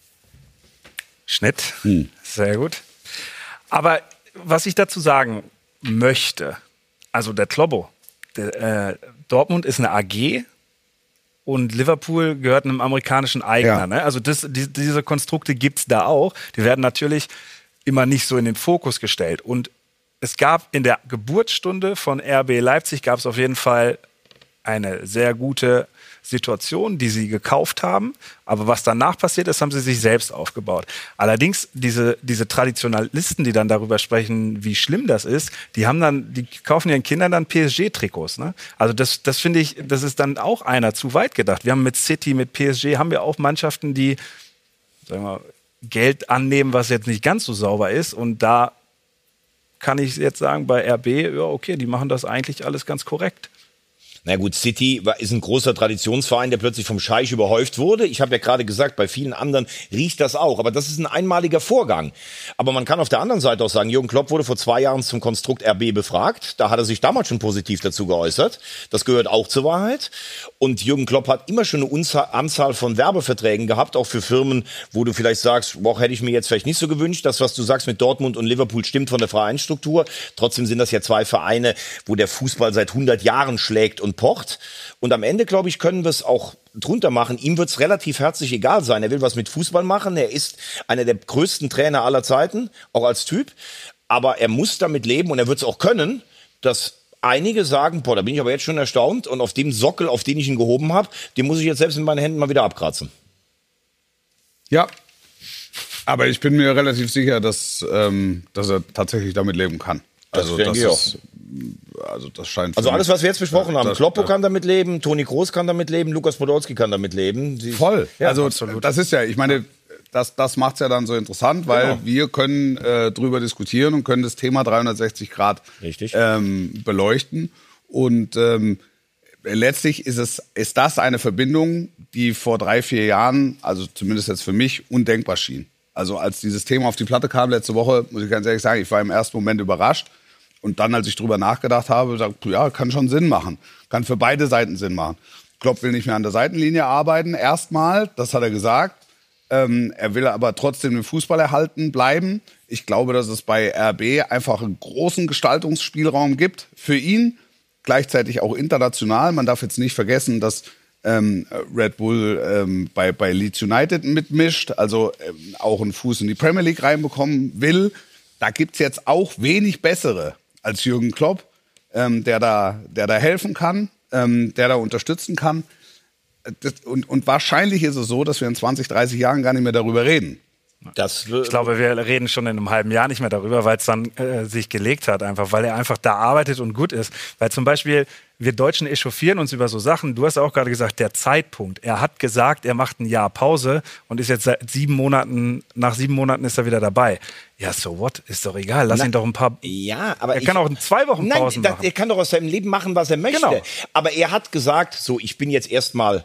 Schnitt. Sehr gut. Aber was ich dazu sagen möchte, also der Klobbo, Dortmund ist eine AG und Liverpool gehört einem amerikanischen Eigner. Ja. Ne? Also diese Konstrukte gibt's da auch. Die werden natürlich immer nicht so in den Fokus gestellt. Und es gab in der Geburtsstunde von RB Leipzig gab es auf jeden Fall eine sehr gute Situation, die sie gekauft haben. Aber was danach passiert ist, haben sie sich selbst aufgebaut. Allerdings diese Traditionalisten, die dann darüber sprechen, wie schlimm das ist, die kaufen ihren Kindern dann PSG-Trikots. Ne? Also das finde ich, das ist dann auch einer zu weit gedacht. Wir haben mit City, mit PSG haben wir auch Mannschaften, die, sagen wir mal, Geld annehmen, was jetzt nicht ganz so sauber ist. Und da kann ich jetzt sagen, bei RB, ja okay, die machen das eigentlich alles ganz korrekt. Na gut, City ist ein großer Traditionsverein, der plötzlich vom Scheich überhäuft wurde. Ich habe ja gerade gesagt, bei vielen anderen riecht das auch. Aber das ist ein einmaliger Vorgang. Aber man kann auf der anderen Seite auch sagen, Jürgen Klopp wurde vor 2 Jahren zum Konstrukt RB befragt. Da hat er sich damals schon positiv dazu geäußert. Das gehört auch zur Wahrheit. Und Jürgen Klopp hat immer schon eine Anzahl von Werbeverträgen gehabt, auch für Firmen, wo du vielleicht sagst, boah, hätte ich mir jetzt vielleicht nicht so gewünscht. Das, was du sagst mit Dortmund und Liverpool, stimmt von der Vereinsstruktur. Trotzdem sind das ja 2 Vereine, wo der Fußball seit 100 Jahren schlägt und pocht. Und am Ende, glaube ich, können wir es auch drunter machen. Ihm wird es relativ herzlich egal sein. Er will was mit Fußball machen. Er ist einer der größten Trainer aller Zeiten, auch als Typ. Aber er muss damit leben und er wird es auch können, dass einige sagen, boah, da bin ich aber jetzt schon erstaunt und auf dem Sockel, auf den ich ihn gehoben habe, den muss ich jetzt selbst mit meinen Händen mal wieder abkratzen. Ja, aber ich bin mir relativ sicher, dass er tatsächlich damit leben kann. Also das denke ich auch. Das scheint. Also alles, was wir jetzt besprochen haben. Kloppo kann damit leben, Toni Kroos kann damit leben, Lukas Podolski kann damit leben. Voll. Ja, also absolut. Das ist ja, ich meine, das macht es ja dann so interessant, weil wir können drüber diskutieren und können das Thema 360 Grad beleuchten. Und letztlich ist das eine Verbindung, die vor 3-4 Jahren, also zumindest jetzt für mich, undenkbar schien. Also als dieses Thema auf die Platte kam letzte Woche, muss ich ganz ehrlich sagen, ich war im ersten Moment überrascht. Und dann, als ich drüber nachgedacht habe, gesagt, ja, kann schon Sinn machen. Kann für beide Seiten Sinn machen. Klopp will nicht mehr an der Seitenlinie arbeiten, erstmal, das hat er gesagt. Er will aber trotzdem den Fußball erhalten bleiben. Ich glaube, dass es bei RB einfach einen großen Gestaltungsspielraum gibt für ihn. Gleichzeitig auch international. Man darf jetzt nicht vergessen, dass Red Bull bei Leeds United mitmischt, also auch einen Fuß in die Premier League reinbekommen will. Da gibt's jetzt auch wenig bessere als Jürgen Klopp, der da helfen kann, der da unterstützen kann. Und wahrscheinlich ist es so, dass wir in 20, 30 Jahren gar nicht mehr darüber reden. Ich glaube, wir reden schon in einem halben Jahr nicht mehr darüber, weil es dann sich gelegt hat, einfach, weil er einfach da arbeitet und gut ist. Weil zum Beispiel wir Deutschen echauffieren uns über so Sachen. Du hast auch gerade gesagt, der Zeitpunkt. Er hat gesagt, er macht ein Jahr Pause und ist jetzt nach 7 Monaten ist er wieder dabei. Ja, so what? Ist doch egal. Lass ihn doch ein paar. Ja, aber er kann auch 2 Wochen Pausen machen. Er kann doch aus seinem Leben machen, was er möchte. Genau. Aber er hat gesagt, so, ich bin jetzt mal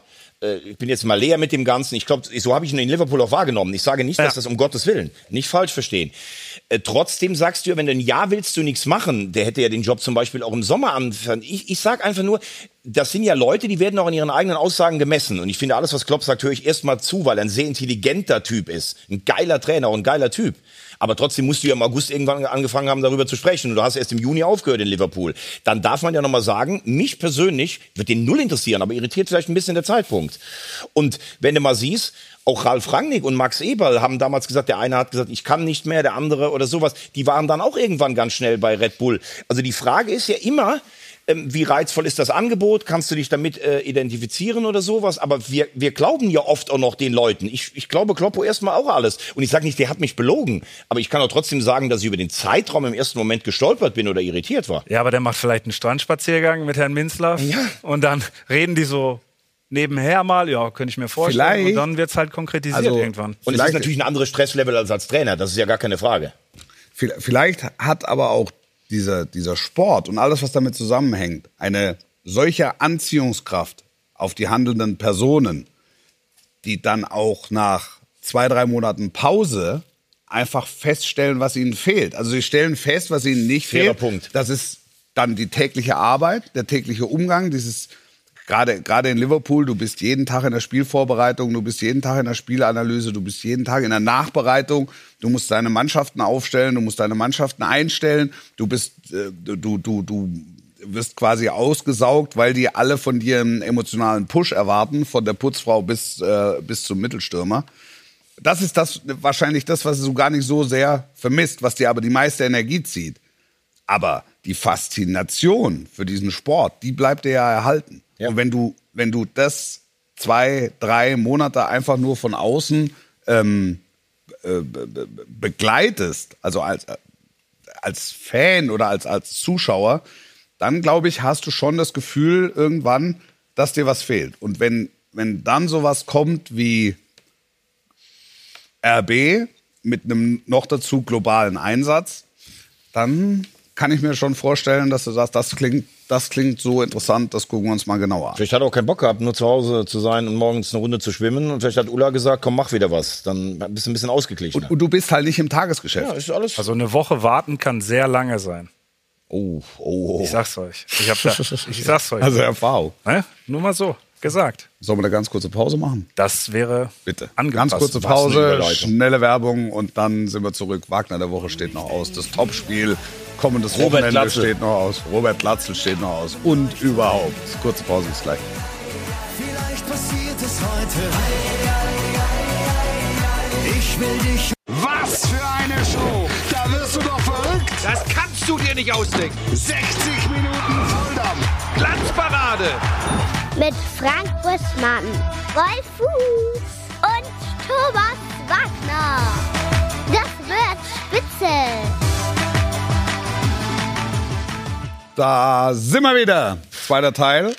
leer mit dem Ganzen. Ich glaube, so habe ich ihn in Liverpool auch wahrgenommen. Ich sage nicht, dass das um Gottes Willen, nicht falsch verstehen. Trotzdem sagst du ja, wenn du ein Jahr willst du nichts machen, der hätte ja den Job zum Beispiel auch im Sommer anfangen. Ich sage einfach nur, das sind ja Leute, die werden auch in ihren eigenen Aussagen gemessen. Und ich finde, alles, was Klopp sagt, höre ich erst mal zu, weil er ein sehr intelligenter Typ ist. Ein geiler Trainer und ein geiler Typ. Aber trotzdem musst du ja im August irgendwann angefangen haben, darüber zu sprechen. Und du hast erst im Juni aufgehört in Liverpool. Dann darf man ja nochmal sagen, mich persönlich wird den null interessieren, aber irritiert vielleicht ein bisschen der Zeitpunkt. Und wenn du mal siehst, auch Ralf Rangnick und Max Eberl haben damals gesagt, der eine hat gesagt, ich kann nicht mehr, der andere oder sowas. Die waren dann auch irgendwann ganz schnell bei Red Bull. Also die Frage ist ja immer, wie reizvoll ist das Angebot? Kannst du dich damit identifizieren oder sowas? Aber wir glauben ja oft auch noch den Leuten. Ich glaube Kloppo erstmal auch alles. Und ich sage nicht, der hat mich belogen. Aber ich kann auch trotzdem sagen, dass ich über den Zeitraum im ersten Moment gestolpert bin oder irritiert war. Ja, aber der macht vielleicht einen Strandspaziergang mit Herrn Minzlaff. Ja. Und dann reden die so nebenher mal, ja, könnte ich mir vorstellen. Vielleicht. Und dann wird's halt konkretisiert irgendwann. Und es ist natürlich ein anderes Stresslevel als Trainer. Das ist ja gar keine Frage. Vielleicht hat aber auch dieser Sport und alles, was damit zusammenhängt, eine solche Anziehungskraft auf die handelnden Personen, die dann auch nach 2, 3 Monaten Pause einfach feststellen, was ihnen fehlt. Also sie stellen fest, was ihnen nicht fehlt. Punkt. Das ist dann die tägliche Arbeit, der tägliche Umgang, dieses Gerade in Liverpool, du bist jeden Tag in der Spielvorbereitung, du bist jeden Tag in der Spielanalyse, du bist jeden Tag in der Nachbereitung, du musst deine Mannschaften aufstellen, du musst deine Mannschaften einstellen, du wirst quasi ausgesaugt, weil die alle von dir einen emotionalen Push erwarten, von der Putzfrau bis zum Mittelstürmer. Das ist wahrscheinlich das, was du gar nicht so sehr vermisst, was dir aber die meiste Energie zieht. Aber die Faszination für diesen Sport, die bleibt dir ja erhalten. Ja. Und wenn du das 2, 3 Monate einfach nur von außen begleitest, also als Fan oder als Zuschauer, dann glaube ich, hast du schon das Gefühl irgendwann, dass dir was fehlt. Und wenn dann sowas kommt wie RB mit einem noch dazu globalen Einsatz, dann kann ich mir schon vorstellen, dass du sagst, das klingt so interessant, das gucken wir uns mal genauer an. Vielleicht hat er auch keinen Bock gehabt, nur zu Hause zu sein und morgens eine Runde zu schwimmen. Und vielleicht hat Ulla gesagt, komm, mach wieder was. Dann bist du ein bisschen ausgeglichen. Und du bist halt nicht im Tagesgeschäft. Ja, ist alles. Also eine Woche warten kann sehr lange sein. Oh. Ich sag's euch. Ich sag's euch. Also Erfahrung. Nur mal so gesagt. Sollen wir eine ganz kurze Pause machen? Das wäre bitte angepasst. Ganz kurze Pause, schnelle Werbung und dann sind wir zurück. Wagner der Woche steht noch aus. Das Topspiel kommendes Wochenende steht noch aus. Robert Glatzel steht noch aus. Und überhaupt. Kurze Pause ist gleich. Vielleicht passiert es heute. Ich will dich. Was für eine Show! Da wirst du doch verrückt! Das kannst du dir nicht ausdenken! 60 Minuten Volldampf! Glanzparade! Mit Frank Buschmann, Wolf Fuß und Thomas Wagner. Das wird spitze. Da sind wir wieder. Zweiter Teil.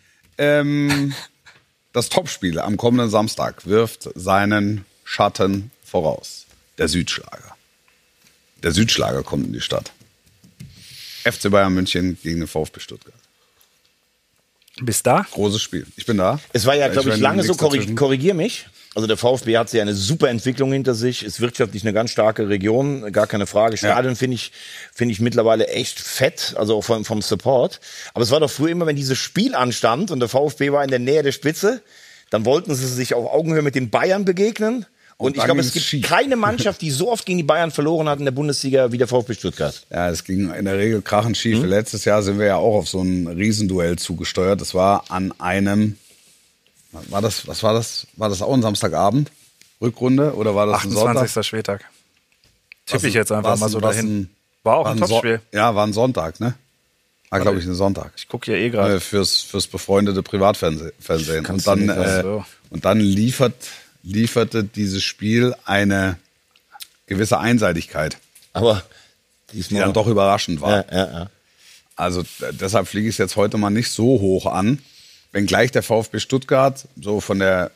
Das Topspiel am kommenden Samstag wirft seinen Schatten voraus. Der Südschlager. Der Südschlager kommt in die Stadt. FC Bayern München gegen den VfB Stuttgart. Bist da? Großes Spiel. Ich bin da. Es war ja, glaube ich, lange so, korrigier mich. Also der VfB hat ja eine super Entwicklung hinter sich, ist wirtschaftlich eine ganz starke Region, gar keine Frage. Stadion finde ich mittlerweile echt fett, also auch vom Support. Aber es war doch früher immer, wenn dieses Spiel anstand und der VfB war in der Nähe der Spitze, dann wollten sie sich auf Augenhöhe mit den Bayern begegnen. Und ich glaube, es gibt keine Mannschaft, die so oft gegen die Bayern verloren hat in der Bundesliga wie der VfB Stuttgart. Ja, es ging in der Regel krachend schief. Letztes Jahr sind wir ja auch auf so ein Riesenduell zugesteuert. Das war an einem, was war das? War das auch ein Samstagabend? Rückrunde? Oder war das ein Sonntag? 28. Spieltag. Tippe ich jetzt einfach mal so dahin. War auch ein Topspiel. Ja, war ein Sonntag, ne? War, glaube ich, ein Sonntag. Ich gucke hier gerade. Fürs befreundete Privatfernsehen. Und dann lieferte dieses Spiel eine gewisse Einseitigkeit. Aber die dann doch überraschend war. Ja. Also deshalb fliege ich es jetzt heute mal nicht so hoch an. Wenngleich der VfB Stuttgart so von der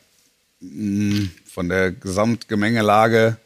Gesamtgemengelage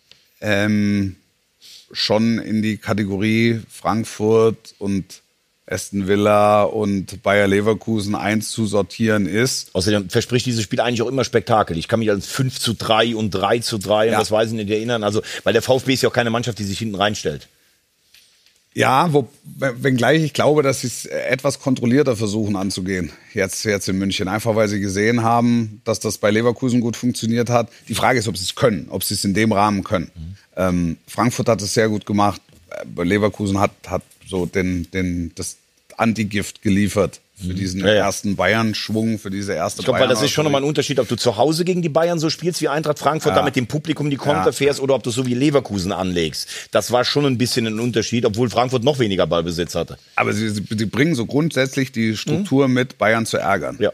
schon in die Kategorie Frankfurt und Aston Villa und Bayer Leverkusen einzusortieren ist. Außerdem verspricht dieses Spiel eigentlich auch immer Spektakel. Ich kann mich an 5:3 und 3:3 und das weiß ich nicht erinnern. Also, weil der VfB ist ja auch keine Mannschaft, die sich hinten reinstellt. Ja, wenngleich ich glaube, dass sie es etwas kontrollierter versuchen anzugehen. Jetzt in München. Einfach weil sie gesehen haben, dass das bei Leverkusen gut funktioniert hat. Die Frage ist, ob sie es können, ob sie es in dem Rahmen können. Frankfurt hat es sehr gut gemacht. Leverkusen hat so das Antigift geliefert für diesen ersten Bayern-Schwung, für diese erste Ich glaube, weil das ist schon nochmal ein Unterschied, ob du zu Hause gegen die Bayern so spielst wie Eintracht Frankfurt, da mit dem Publikum die Konter fährst, oder ob du so wie Leverkusen anlegst. Das war schon ein bisschen ein Unterschied, obwohl Frankfurt noch weniger Ballbesitz hatte. Aber sie bringen so grundsätzlich die Struktur mit, Bayern zu ärgern. Ja.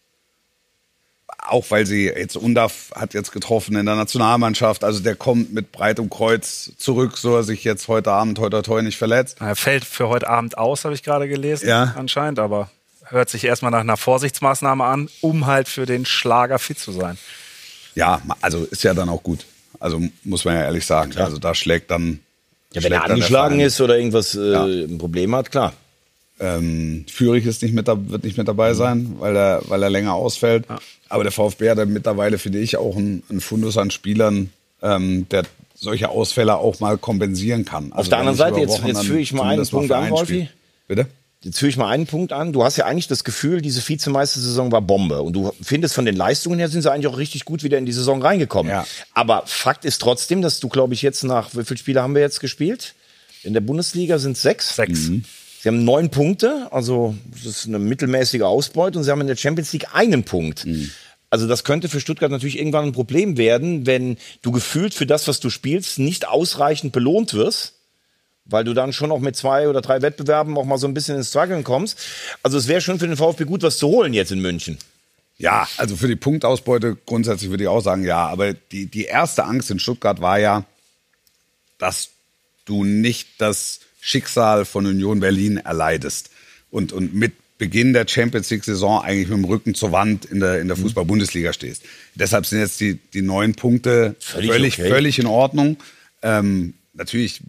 Auch weil sie jetzt Undav hat jetzt getroffen in der Nationalmannschaft, also der kommt mit breitem Kreuz zurück, so er sich jetzt heute Abend nicht verletzt. Er fällt für heute Abend aus, habe ich gerade gelesen, anscheinend, aber hört sich erstmal nach einer Vorsichtsmaßnahme an, um halt für den Schlager fit zu sein. Ja, also ist ja dann auch gut. Also muss man ja ehrlich sagen. Klar. Also da schlägt dann. Ja, wenn er angeschlagen ist oder irgendwas ein Problem hat, klar. Führig wird nicht mit dabei sein, weil er länger ausfällt. Ja. Aber der VfB hat mittlerweile, finde ich, auch einen Fundus an Spielern, der solche Ausfälle auch mal kompensieren kann. Auf der anderen Seite, jetzt führe ich mal einen Punkt an, Wolfi. Bitte? Jetzt führe ich mal einen Punkt an. Du hast ja eigentlich das Gefühl, diese Vizemeistersaison war Bombe. Und du findest, von den Leistungen her sind sie eigentlich auch richtig gut wieder in die Saison reingekommen. Ja. Aber Fakt ist trotzdem, dass du, glaube ich, jetzt wie viele Spiele haben wir jetzt gespielt? In der Bundesliga sind es 6. 6. Sie haben 9 Punkte, also das ist eine mittelmäßige Ausbeute. Und sie haben in der Champions League 1 Punkt. Also das könnte für Stuttgart natürlich irgendwann ein Problem werden, wenn du gefühlt für das, was du spielst, nicht ausreichend belohnt wirst. Weil du dann schon auch mit 2 oder 3 Wettbewerben auch mal so ein bisschen ins Struggeln kommst. Also es wäre schon für den VfB gut, was zu holen jetzt in München. Ja, also für die Punktausbeute grundsätzlich würde ich auch sagen, ja. Aber die erste Angst in Stuttgart war ja, dass du nicht das Schicksal von Union Berlin erleidest. Und mit Beginn der Champions-League-Saison eigentlich mit dem Rücken zur Wand in der Fußball-Bundesliga stehst. Deshalb sind jetzt die 9 Punkte völlig in Ordnung. Natürlich,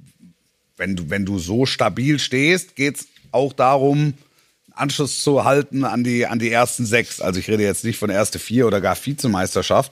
wenn du so stabil stehst, geht's auch darum, Anschluss zu halten an die ersten 6. Also ich rede jetzt nicht von erste 4 oder gar Vizemeisterschaft.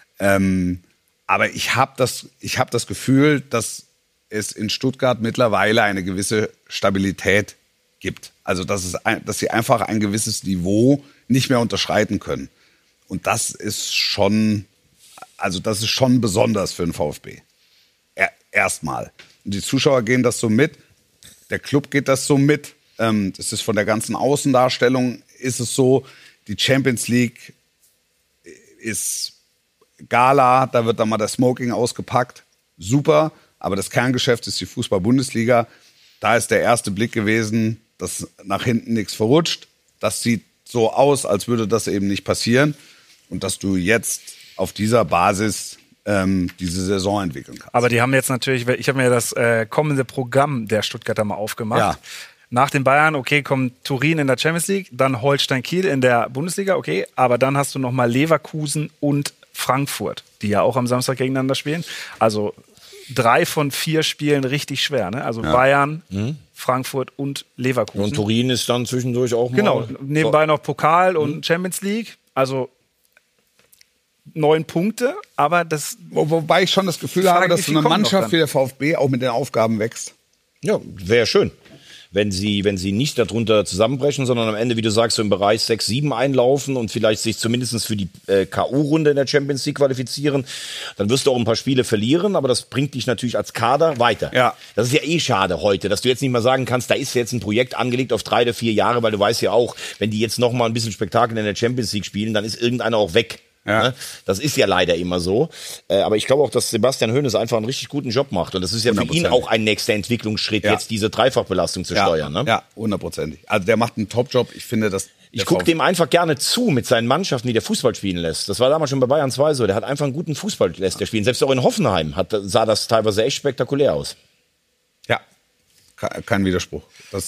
Aber ich habe das Gefühl, dass es in Stuttgart mittlerweile eine gewisse Stabilität gibt. Also dass sie einfach ein gewisses Niveau nicht mehr unterschreiten können. Und das ist schon besonders für den VfB. Erstmal. Und die Zuschauer gehen das so mit. Der Club geht das so mit. Das ist von der ganzen Außendarstellung ist es so. Die Champions League ist Gala. Da wird dann mal der Smoking ausgepackt. Super. Aber das Kerngeschäft ist die Fußball-Bundesliga. Da ist der erste Blick gewesen, dass nach hinten nichts verrutscht. Das sieht so aus, als würde das eben nicht passieren. Und dass du jetzt auf dieser Basis diese Saison entwickeln kannst. Aber die haben jetzt natürlich, ich habe mir das kommende Programm der Stuttgarter mal aufgemacht. Ja. Nach den Bayern, okay, kommt Turin in der Champions League, dann Holstein Kiel in der Bundesliga, okay. Aber dann hast du nochmal Leverkusen und Frankfurt, die ja auch am Samstag gegeneinander spielen. Also 3 von 4 Spielen richtig schwer, ne? Also Bayern, Frankfurt und Leverkusen. Und Turin ist dann zwischendurch auch mal... Genau, nebenbei noch Pokal und Champions League. Also 9 Punkte, aber das... Wobei ich schon das Gefühl habe, dass so eine Mannschaft wie der VfB auch mit den Aufgaben wächst. Ja, wäre schön. Wenn sie nicht darunter zusammenbrechen, sondern am Ende, wie du sagst, so im Bereich 6, 7 einlaufen und vielleicht sich zumindest für die K.O.-Runde in der Champions League qualifizieren, dann wirst du auch ein paar Spiele verlieren, aber das bringt dich natürlich als Kader weiter. Ja. Das ist ja eh schade heute, dass du jetzt nicht mal sagen kannst, da ist jetzt ein Projekt angelegt auf 3 oder 4 Jahre, weil du weißt ja auch, wenn die jetzt noch mal ein bisschen Spektakel in der Champions League spielen, dann ist irgendeiner auch weg. Ja. Das ist ja leider immer so. Aber ich glaube auch, dass Sebastian Hoeneß einfach einen richtig guten Job macht. Und das ist ja für ihn auch ein nächster Entwicklungsschritt, jetzt diese Dreifachbelastung zu steuern. Ne? Ja, 100%. Also der macht einen Top-Job. Ich finde, dass ich gucke dem einfach gerne zu mit seinen Mannschaften, wie der Fußball spielen lässt. Das war damals schon bei Bayern 2 so. Der hat einfach einen guten Fußball lässt der spielen. Selbst auch in Hoffenheim sah das teilweise echt spektakulär aus. Ja, kein Widerspruch.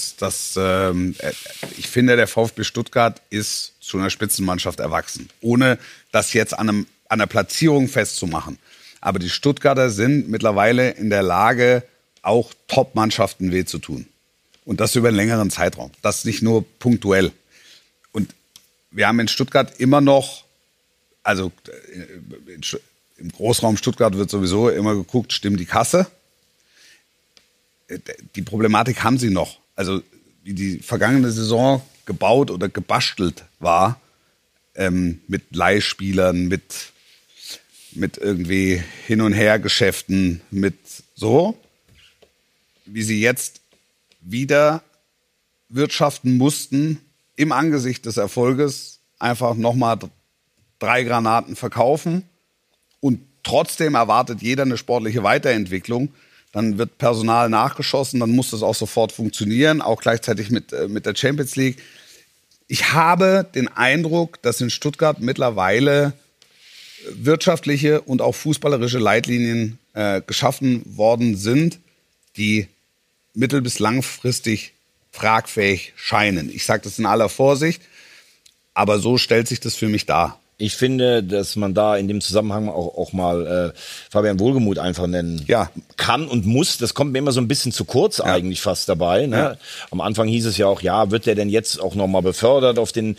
Ich finde, der VfB Stuttgart ist zu einer Spitzenmannschaft erwachsen. Ohne das jetzt an einer Platzierung festzumachen. Aber die Stuttgarter sind mittlerweile in der Lage, auch Top-Mannschaften weh zu tun. Und das über einen längeren Zeitraum. Das nicht nur punktuell. Und wir haben in Stuttgart immer noch, also im Großraum Stuttgart wird sowieso immer geguckt, stimmt die Kasse? Die Problematik haben sie noch. Also wie die vergangene Saison gebaut oder gebastelt war, mit Leihspielern, mit irgendwie Hin- und Her-Geschäften, mit so, wie sie jetzt wieder wirtschaften mussten, im Angesicht des Erfolges einfach nochmal 3 Granaten verkaufen und trotzdem erwartet jeder eine sportliche Weiterentwicklung. Dann wird Personal nachgeschossen, dann muss das auch sofort funktionieren, auch gleichzeitig mit der Champions League. Ich habe den Eindruck, dass in Stuttgart mittlerweile wirtschaftliche und auch fußballerische Leitlinien geschaffen worden sind, die mittel- bis langfristig tragfähig scheinen. Ich sage das in aller Vorsicht, aber so stellt sich das für mich dar. Ich finde, dass man da in dem Zusammenhang auch mal Fabian Wohlgemuth einfach nennen kann und muss. Das kommt mir immer so ein bisschen zu kurz eigentlich fast dabei. Ne? Ja. Am Anfang hieß es ja auch, wird der denn jetzt auch noch mal befördert auf den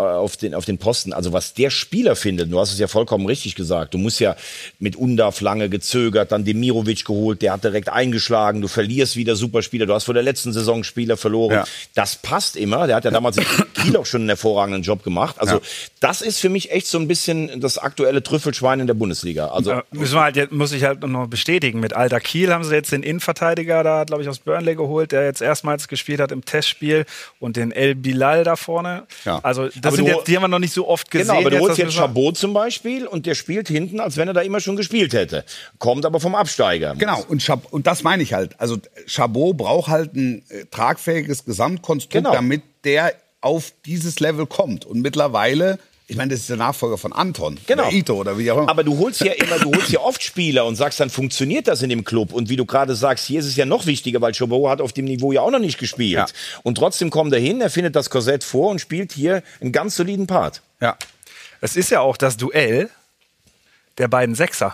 Posten? Also was der Spieler findet, du hast es ja vollkommen richtig gesagt. Du musst ja mit Undav lange gezögert, dann Demirovic geholt, der hat direkt eingeschlagen. Du verlierst wieder Superspieler. Du hast vor der letzten Saison Spieler verloren. Ja. Das passt immer. Der hat ja damals in Kiel auch schon einen hervorragenden Job gemacht. Also das ist für mich echt so ein bisschen das aktuelle Trüffelschwein in der Bundesliga. Also muss ich halt noch bestätigen. Mit Alter Kiel haben sie jetzt den Innenverteidiger da, glaube ich, aus Burnley geholt, der jetzt erstmals gespielt hat im Testspiel und den El Bilal da vorne. Ja. Also das sind jetzt, die haben wir noch nicht so oft gesehen. Genau, aber du holst jetzt Chabot zum Beispiel und der spielt hinten, als wenn er da immer schon gespielt hätte. Kommt aber vom Absteiger. Genau, und das meine ich halt. Also Chabot braucht halt ein tragfähiges Gesamtkonstrukt, damit der auf dieses Level kommt. Und mittlerweile, ich meine, das ist der Nachfolger von Anton oder Ito oder wie auch immer. Aber du holst ja oft Spieler und sagst, dann funktioniert das in dem Club. Und wie du gerade sagst, hier ist es ja noch wichtiger, weil Chabot hat auf dem Niveau ja auch noch nicht gespielt. Ja. Und trotzdem kommt er hin, er findet das Korsett vor und spielt hier einen ganz soliden Part. Ja. Es ist ja auch das Duell der beiden Sechser.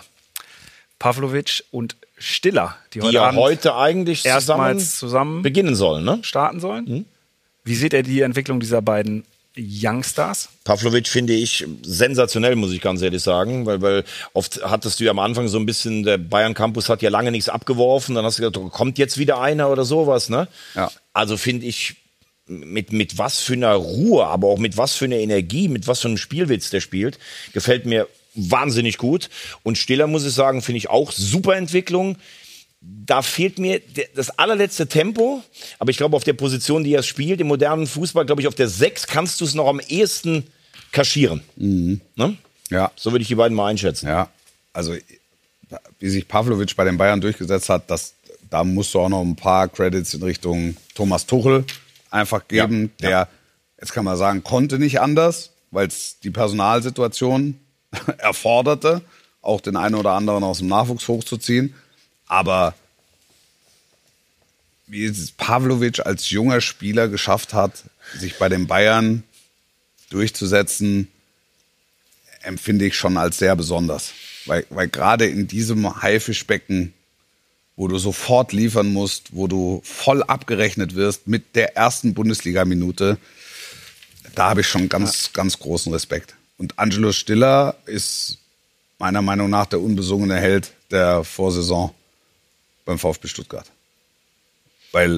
Pavlovic und Stiller. Die heute eigentlich zusammen beginnen sollen, ne? Starten sollen. Mhm. Wie seht ihr die Entwicklung dieser beiden Youngstars? Pavlovic finde ich sensationell, muss ich ganz ehrlich sagen, weil oft hattest du ja am Anfang so ein bisschen, der Bayern Campus hat ja lange nichts abgeworfen, dann hast du gedacht, kommt jetzt wieder einer oder sowas, ne? Ja. Also finde ich, mit was für einer Ruhe, aber auch mit was für einer Energie, mit was für einem Spielwitz der spielt, gefällt mir wahnsinnig gut. Und Stiller, muss ich sagen, finde ich auch super Entwicklung. Da fehlt mir das allerletzte Tempo, aber ich glaube, auf der Position, die er spielt, im modernen Fußball, glaube ich, auf der 6 kannst du es noch am ehesten kaschieren. Mhm. Ne? Ja. So würde ich die beiden mal einschätzen. Ja, also wie sich Pavlovic bei den Bayern durchgesetzt hat, da musst du auch noch ein paar Credits in Richtung Thomas Tuchel einfach geben, der, jetzt kann man sagen, konnte nicht anders, weil es die Personalsituation erforderte, auch den einen oder anderen aus dem Nachwuchs hochzuziehen. Aber wie es Pavlovic als junger Spieler geschafft hat, sich bei den Bayern durchzusetzen, empfinde ich schon als sehr besonders. Weil gerade in diesem Haifischbecken, wo du sofort liefern musst, wo du voll abgerechnet wirst mit der ersten Bundesliga-Minute, da habe ich schon ganz großen Respekt. Und Angelo Stiller ist meiner Meinung nach der unbesungene Held der Vorsaison beim VfB Stuttgart. Weil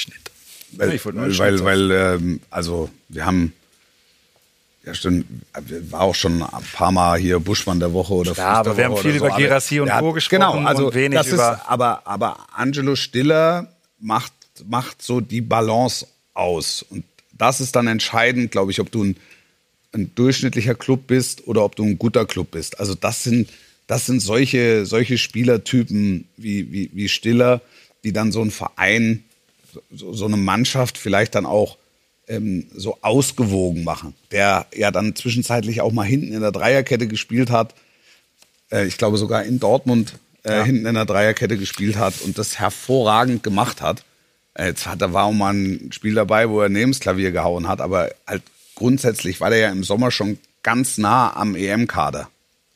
also wir haben war auch schon ein paar Mal hier Buschmann der Woche oder ja, aber wir haben viel über Guirassy und Co. gesprochen, genau, also und wenig das über... ist, aber Angelo Stiller macht so die Balance aus. Und das ist dann entscheidend, glaube ich, ob du ein durchschnittlicher Club bist oder ob du ein guter Club bist. Also das sind solche Spielertypen wie Stiller, die dann so einen Verein, so eine Mannschaft vielleicht dann auch so ausgewogen machen. Der ja dann zwischenzeitlich auch mal hinten in der Dreierkette gespielt hat. Ich glaube sogar in Dortmund hinten in der Dreierkette gespielt hat und das hervorragend gemacht hat. Da war auch mal ein Spiel dabei, wo er neben das Klavier gehauen hat, aber halt grundsätzlich war der ja im Sommer schon ganz nah am EM-Kader.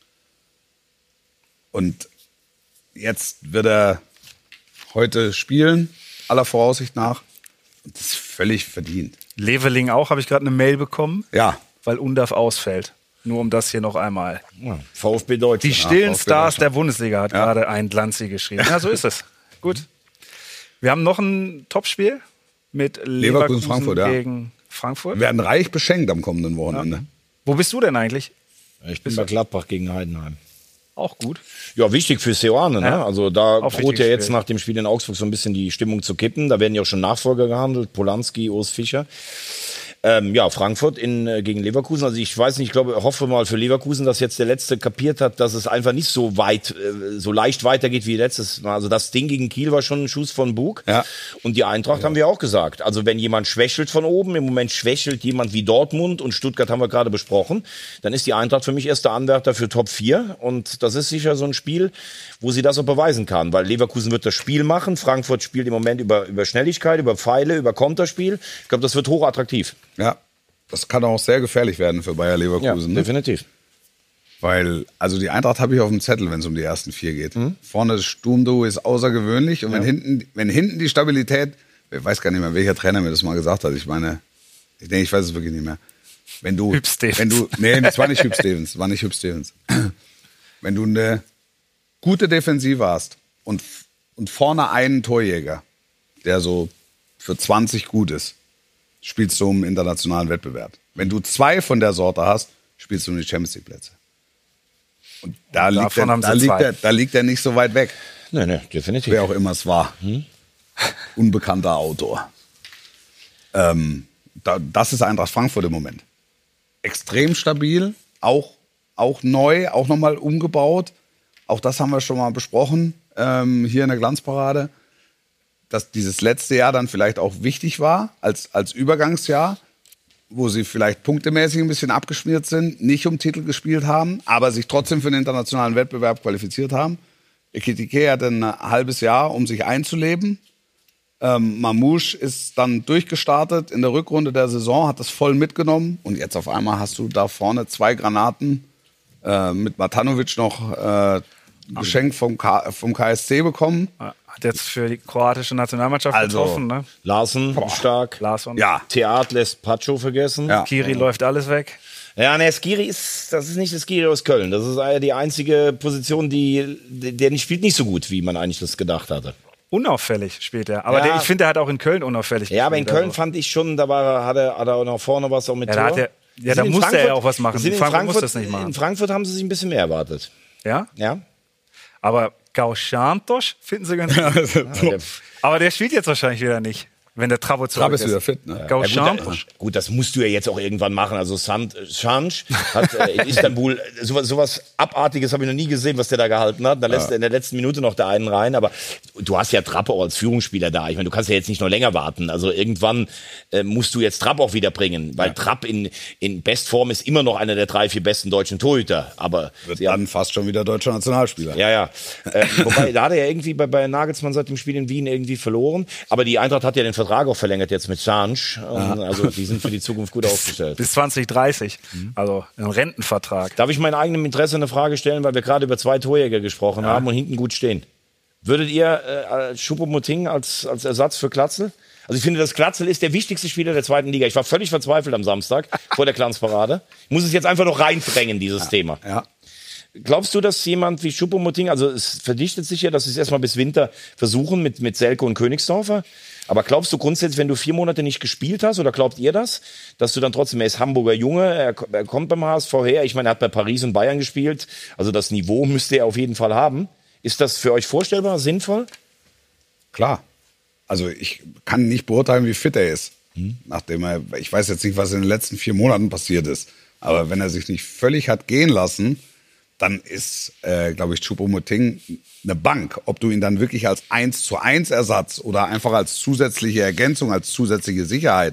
Und jetzt wird er heute spielen, aller Voraussicht nach. Und das ist völlig verdient. Leveling auch, habe ich gerade eine Mail bekommen. Ja. Weil Undav ausfällt. Nur um das hier noch einmal. Ja, VfB Deutschland. Die stillen VfB Stars der Bundesliga hat gerade ein Glanzi geschrieben. Ja, so ist es. Gut. Wir haben noch ein Topspiel mit Leverkusen gegen Frankfurt. Wir werden reich beschenkt am kommenden Wochenende. Ja. Wo bist du denn eigentlich? Ich bin bei Gladbach gegen Heidenheim. Auch gut. Ja, wichtig für Seoane. Ne? Ja. Also da Auch droht ja jetzt Spiel. nach dem Spiel in Augsburg so ein bisschen die Stimmung zu kippen. Da werden ja auch schon Nachfolger gehandelt. Polanski, Urs Fischer. Frankfurt gegen Leverkusen. Also ich weiß nicht, hoffe mal für Leverkusen, dass jetzt der Letzte kapiert hat, dass es einfach nicht so so leicht weitergeht wie letztes Mal. Also das Ding gegen Kiel war schon ein Schuss von Bug. Ja. Und die Eintracht haben wir auch gesagt. Also wenn jemand schwächelt von oben, im Moment schwächelt jemand wie Dortmund und Stuttgart haben wir gerade besprochen, dann ist die Eintracht für mich erster Anwärter für Top 4. Und das ist sicher so ein Spiel, wo sie das auch beweisen kann. Weil Leverkusen wird das Spiel machen. Frankfurt spielt im Moment über Schnelligkeit, über Pfeile, über Konterspiel. Ich glaube, das wird hochattraktiv. Ja, das kann auch sehr gefährlich werden für Bayer Leverkusen. Ja, definitiv. Weil, also die Eintracht habe ich auf dem Zettel, wenn es um die ersten 4 geht. Vorne das Sturmduo ist außergewöhnlich. Und wenn hinten die Stabilität, ich weiß gar nicht mehr, welcher Trainer mir das mal gesagt hat. Ich weiß es wirklich nicht mehr. Hüb Stevens. Nee, das war nicht Hüb Stevens. Wenn du eine gute Defensive hast und vorne einen Torjäger, der so für 20 gut ist, spielst du im internationalen Wettbewerb. Wenn du 2 von der Sorte hast, spielst du um die Champions-League-Plätze. Und da liegt er nicht so weit weg. Nee, definitiv. Wer auch immer es war. Unbekannter Autor. Das ist Eintracht Frankfurt im Moment. Extrem stabil, auch neu, auch nochmal umgebaut. Auch das haben wir schon mal besprochen, hier in der Glanzparade. Dass dieses letzte Jahr dann vielleicht auch wichtig war, als Übergangsjahr, wo sie vielleicht punktemäßig ein bisschen abgeschmiert sind, nicht um Titel gespielt haben, aber sich trotzdem für den internationalen Wettbewerb qualifiziert haben. Ekitike hatte ein halbes Jahr, um sich einzuleben. Mamouche ist dann durchgestartet in der Rückrunde der Saison, hat das voll mitgenommen. Und jetzt auf einmal hast du da vorne 2 Granaten mit Matanovic noch Geschenk vom KSC bekommen. Hat jetzt für die kroatische Nationalmannschaft getroffen, ne? Larsen, stark. Larsen. Ja. Theat lässt Pacho vergessen. Ja. Skiri läuft alles weg. Ja, ne, Skiri das ist nicht das Skiri aus Köln. Das ist die einzige Position, der spielt nicht so gut, wie man eigentlich das gedacht hatte. Unauffällig spielt er. Aber ich finde, er hat auch in Köln unauffällig gespielt. Ja, aber in Köln fand ich schon, da hat er auch noch vorne was auch mit Tor. Da musste er ja auch was machen. In Frankfurt muss das nicht machen. In Frankfurt haben sie sich ein bisschen mehr erwartet. Ja? Ja. Aber Gaushantos finden sie ganz gut. Aber der spielt jetzt wahrscheinlich wieder nicht, wenn der Trabo zurück ist. Trabo ist wieder fit, ne? Gaushantos. Gut, das musst du ja jetzt auch irgendwann machen. Also Sanch hat in Istanbul sowas Abartiges habe ich noch nie gesehen, was der da gehalten hat. Da lässt er in der letzten Minute noch der einen rein. Aber du hast ja Trapp auch als Führungsspieler da. Ich meine, du kannst ja jetzt nicht noch länger warten. Also irgendwann musst du jetzt Trapp auch wieder bringen. Weil Trapp in Bestform ist immer noch einer der 3, 4 besten deutschen Torhüter. Aber wird dann fast schon wieder deutscher Nationalspieler. Ja. Wobei, da hat er ja irgendwie bei Nagelsmann seit dem Spiel in Wien irgendwie verloren. Aber die Eintracht hat ja den Vertrag auch verlängert jetzt mit Sanch. Also die sind für die Zukunft gut aufgestellt. Bis 2030. Also ein Rentenvertrag. Darf ich meinem eigenen Interesse eine Frage stellen, weil wir gerade über 2 Torjäger gesprochen haben und hinten gut stehen. Würdet ihr Choupo-Moting als Ersatz für Glatzel? Also ich finde, dass Glatzel ist der wichtigste Spieler der 2. Liga. Ich war völlig verzweifelt am Samstag vor der Glanzparade. Ich muss es jetzt einfach noch reindrängen, dieses Thema. Ja. Glaubst du, dass jemand wie Choupo-Moting, also es verdichtet sich ja, dass sie es erstmal bis Winter versuchen mit Selke und Königsdorfer. Aber glaubst du grundsätzlich, wenn du 4 Monate nicht gespielt hast, oder glaubt ihr das, dass du dann trotzdem, er ist Hamburger Junge, er kommt beim HSV her, ich meine, er hat bei Paris und Bayern gespielt, also das Niveau müsste er auf jeden Fall haben. Ist das für euch vorstellbar, sinnvoll? Klar. Also ich kann nicht beurteilen, wie fit er ist. Ich weiß jetzt nicht, was in den letzten 4 Monaten passiert ist. Aber wenn er sich nicht völlig hat gehen lassen, dann ist, glaube ich, Choupo-Moting eine Bank. Ob du ihn dann wirklich als 1:1 Ersatz oder einfach als zusätzliche Ergänzung, als zusätzliche Sicherheit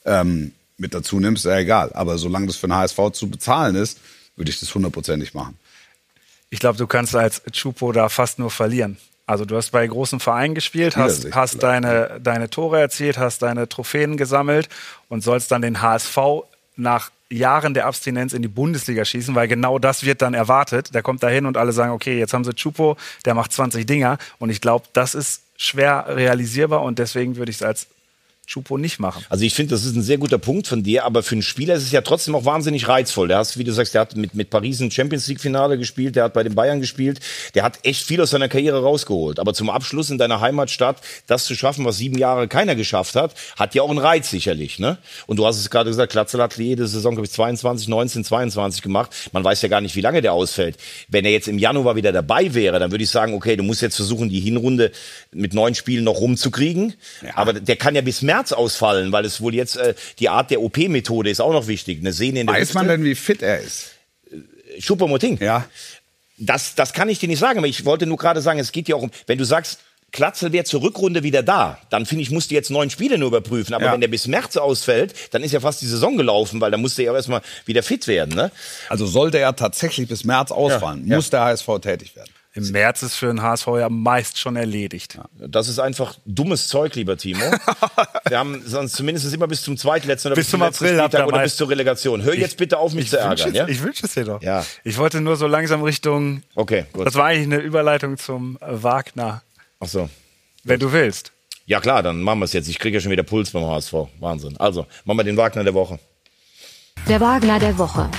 mit dazu nimmst, ist ja egal. Aber solange das für den HSV zu bezahlen ist, würde ich das 100%ig machen. Ich glaube, du kannst als Choupo da fast nur verlieren. Also du hast bei großen Vereinen gespielt, hast deine Tore erzielt, hast deine Trophäen gesammelt und sollst dann den HSV nach Jahren der Abstinenz in die Bundesliga schießen, weil genau das wird dann erwartet. Der kommt da hin und alle sagen, okay, jetzt haben sie Choupo, der macht 20 Dinger. Und ich glaube, das ist schwer realisierbar und deswegen würde ich es als Choupo nicht machen. Also ich finde, das ist ein sehr guter Punkt von dir, aber für einen Spieler ist es ja trotzdem auch wahnsinnig reizvoll. Der hast, wie du sagst, der hat mit Paris ein Champions-League-Finale gespielt, der hat bei den Bayern gespielt, der hat echt viel aus seiner Karriere rausgeholt. Aber zum Abschluss in deiner Heimatstadt, das zu schaffen, was 7 Jahre keiner geschafft hat, hat ja auch einen Reiz sicherlich. Ne? Und du hast es gerade gesagt, Glatzel hat jede Saison, glaube ich, 22, 19, 22 gemacht. Man weiß ja gar nicht, wie lange der ausfällt. Wenn er jetzt im Januar wieder dabei wäre, dann würde ich sagen, okay, du musst jetzt versuchen, die Hinrunde mit 9 Spielen noch rumzukriegen. Ja. Aber der kann ja bis März ausfallen, weil es wohl jetzt die Art der OP-Methode ist auch noch wichtig. Eine Sehne in der Weiß man denn, wie fit er ist? Choupo-Moting? Ja. Das kann ich dir nicht sagen, aber ich wollte nur gerade sagen, es geht ja auch um, wenn du sagst, Glatzel wäre zur Rückrunde wieder da, dann finde ich, musst du jetzt 9 Spiele nur überprüfen. Aber wenn der bis März ausfällt, dann ist ja fast die Saison gelaufen, weil dann musste er auch erstmal wieder fit werden. Ne? Also sollte er tatsächlich bis März ausfallen, muss der HSV tätig werden. Im März ist für den HSV ja meist schon erledigt. Ja, das ist einfach dummes Zeug, lieber Timo. Wir haben sonst zumindest immer bis zum zweitletzten oder bis zum April Spieltag oder bis zur Relegation. Hör jetzt bitte auf, mich zu ärgern. Ja? Ich wünsche es dir doch. Ja. Ich wollte nur so langsam Richtung... Okay, gut. Das war eigentlich eine Überleitung zum Wagner. Ach so. Wenn du willst. Ja klar, dann machen wir es jetzt. Ich kriege ja schon wieder Puls beim HSV. Wahnsinn. Also, machen wir den Wagner der Woche. Der Wagner der Woche.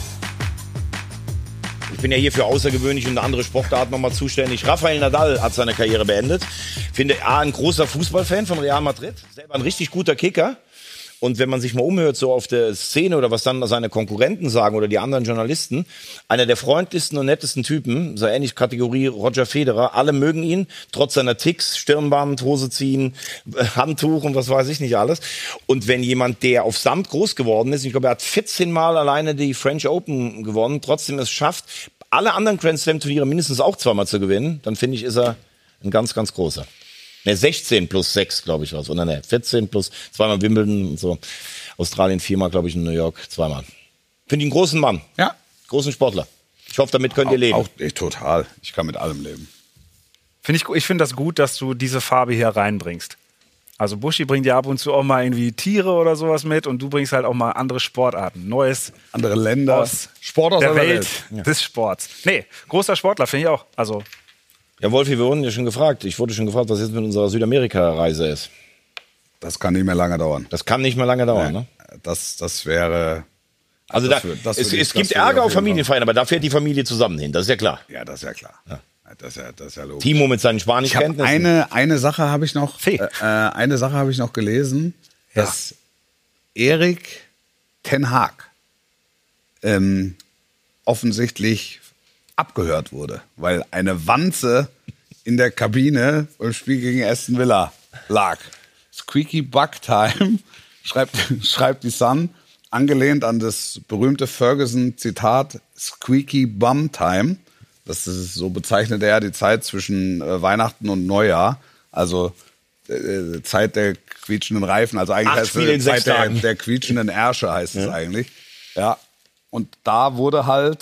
Ich bin ja hier für außergewöhnliche und andere Sportarten nochmal zuständig. Rafael Nadal hat seine Karriere beendet. Finde ein großer Fußballfan von Real Madrid. Selber ein richtig guter Kicker. Und wenn man sich mal umhört, so auf der Szene oder was dann seine Konkurrenten sagen oder die anderen Journalisten, einer der freundlichsten und nettesten Typen, so ähnlich Kategorie Roger Federer, alle mögen ihn, trotz seiner Ticks, Stirnband, Hose ziehen, Handtuch und was weiß ich nicht alles. Und wenn jemand, der auf Sand groß geworden ist, ich glaube, er hat 14 Mal alleine die French Open gewonnen, trotzdem es schafft, alle anderen Grand Slam Turniere mindestens auch 2-mal zu gewinnen, dann finde ich, ist er ein ganz, ganz großer. Ne, 16 plus 6, glaube ich, was. Oder ne, 14 plus 2-mal Wimbledon und so. Australien 4-mal, glaube ich, in New York 2-mal. Finde ich einen großen Mann. Ja. Großen Sportler. Ich hoffe, damit könnt ihr leben. Auch ich total. Ich kann mit allem leben. Ich finde das gut, dass du diese Farbe hier reinbringst. Also Buschi bringt ja ab und zu auch mal irgendwie Tiere oder sowas mit und du bringst halt auch mal andere Sportarten. Neues. Andere Länder. Sport aus der Welt des Sports. Nee, großer Sportler finde ich auch. Also ja, Wolfi, wir wurden ja schon gefragt. Ich wurde schon gefragt, was jetzt mit unserer Südamerika-Reise ist. Das kann nicht mehr lange dauern. Das kann nicht mehr lange dauern, ne? Das wäre... Also es gibt Ärger auf Familienfeiern, aber da fährt die Familie zusammen hin. Das ist ja klar. Ja, das ist ja klar. Ja. Das ist ja logisch. Timo mit seinen Spanischkenntnissen. Eine Sache habe ich noch. Eine Sache habe ich noch gelesen, dass Erik Ten Hag offensichtlich abgehört wurde, weil eine Wanze in der Kabine beim Spiel gegen Aston Villa lag. Squeaky Buck Time, schreibt die Sun, angelehnt an das berühmte Ferguson-Zitat Squeaky Bum Time. Das ist, so bezeichnet er die Zeit zwischen Weihnachten und Neujahr. Also Zeit der quietschenden Reifen. Also eigentlich heißt es Zeit der quietschenden Ärsche heißt es eigentlich. Ja. Und da wurde halt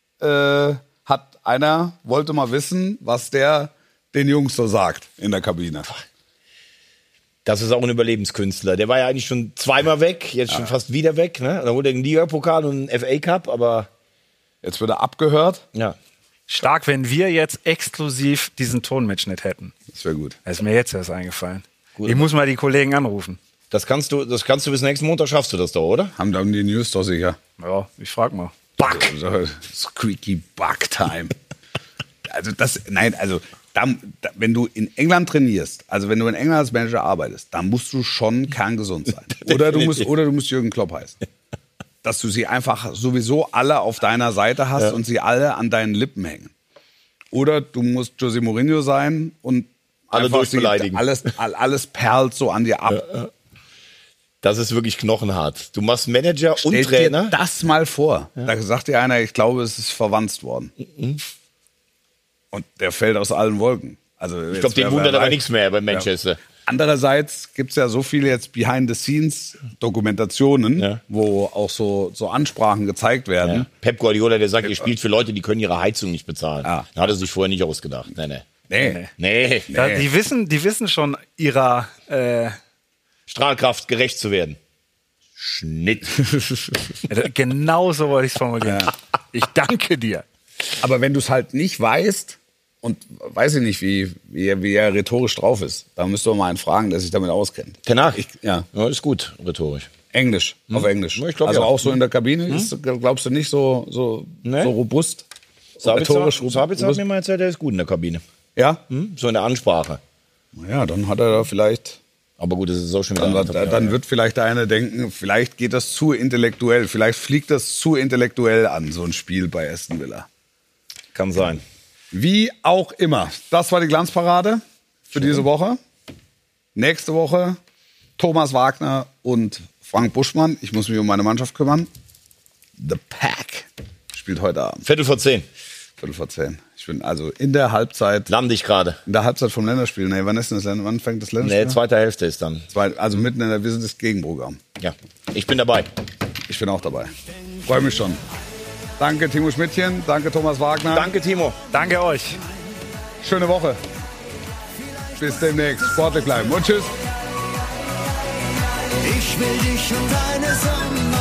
wollte mal wissen, was der den Jungs so sagt in der Kabine. Das ist auch ein Überlebenskünstler. Der war ja eigentlich schon 2-mal weg, jetzt schon fast wieder weg. Ne? Da holt er einen Liga-Pokal und einen FA-Cup, aber... Jetzt wird er abgehört. Ja. Stark, wenn wir jetzt exklusiv diesen Tonmitschnitt hätten. Das wäre gut. Das ist mir jetzt erst eingefallen. Gut. Ich muss mal die Kollegen anrufen. Das kannst du bis nächsten Montag, schaffst du das doch, oder? Haben dann die News doch sicher. Ja, ich frag mal. Buck. Squeaky Buck Time. Wenn du in England trainierst, also wenn du in England als Manager arbeitest, dann musst du schon kerngesund sein. Oder du musst Jürgen Klopp heißen. Dass du sie einfach sowieso alle auf deiner Seite hast und sie alle an deinen Lippen hängen. Oder du musst Jose Mourinho sein und alle durchbeleidigen. Alles perlt so an dir ab. Ja. Das ist wirklich knochenhart. Du machst Manager und Stell Trainer. Dir das mal vor. Ja. Da sagt dir einer, ich glaube, es ist verwandt worden. Und der fällt aus allen Wolken. Also ich glaube, den wundert aber nichts mehr bei Manchester. Ja. Andererseits gibt es ja so viele jetzt Behind-the-Scenes-Dokumentationen, wo auch so Ansprachen gezeigt werden. Ja. Pep Guardiola, der sagt, ihr spielt für Leute, die können ihre Heizung nicht bezahlen. Ja. Da hat er sich vorher nicht ausgedacht. Nee. Ja, die wissen schon ihrer Strahlkraft gerecht zu werden. Schnitt. Genau so wollte ich es formulieren. Ja. Ich danke dir. Aber wenn du es halt nicht weißt, und weiß ich nicht, wie er rhetorisch drauf ist, da müsst ihr mal einen fragen, der sich damit auskennt. Ten Hag? Ja, ist gut, rhetorisch. Englisch, auf Englisch. Ich glaub, also auch so in der Kabine, ist, glaubst du, nicht so robust? Sabitzer hat mir mal erzählt, der ist gut in der Kabine. Ja? So in der Ansprache. Ja, dann hat er da vielleicht... Aber gut, das ist auch schon wieder... Dann wird vielleicht der eine denken, vielleicht geht das zu intellektuell, vielleicht fliegt das zu intellektuell an, so ein Spiel bei Aston Villa. Kann sein. Wie auch immer. Das war die Glanzparade für diese Woche. Nächste Woche Thomas Wagner und Frank Buschmann. Ich muss mich um meine Mannschaft kümmern. The Pack spielt heute Abend. 10:15. 10:15. Ich bin also in der Halbzeit. Lande ich gerade. In der Halbzeit vom Länderspiel. Nee, wann fängt das Länderspiel? Nee, zweite Hälfte ist dann. Also mitten in wir sind das Gegenprogramm. Ja, ich bin dabei. Ich bin auch dabei. Freue mich schon. Danke Timo Schmidtchen, danke Thomas Wagner. Danke Timo. Danke euch. Schöne Woche. Bis demnächst. Sportlich bleiben und tschüss. Ich will dich und deine Sonne.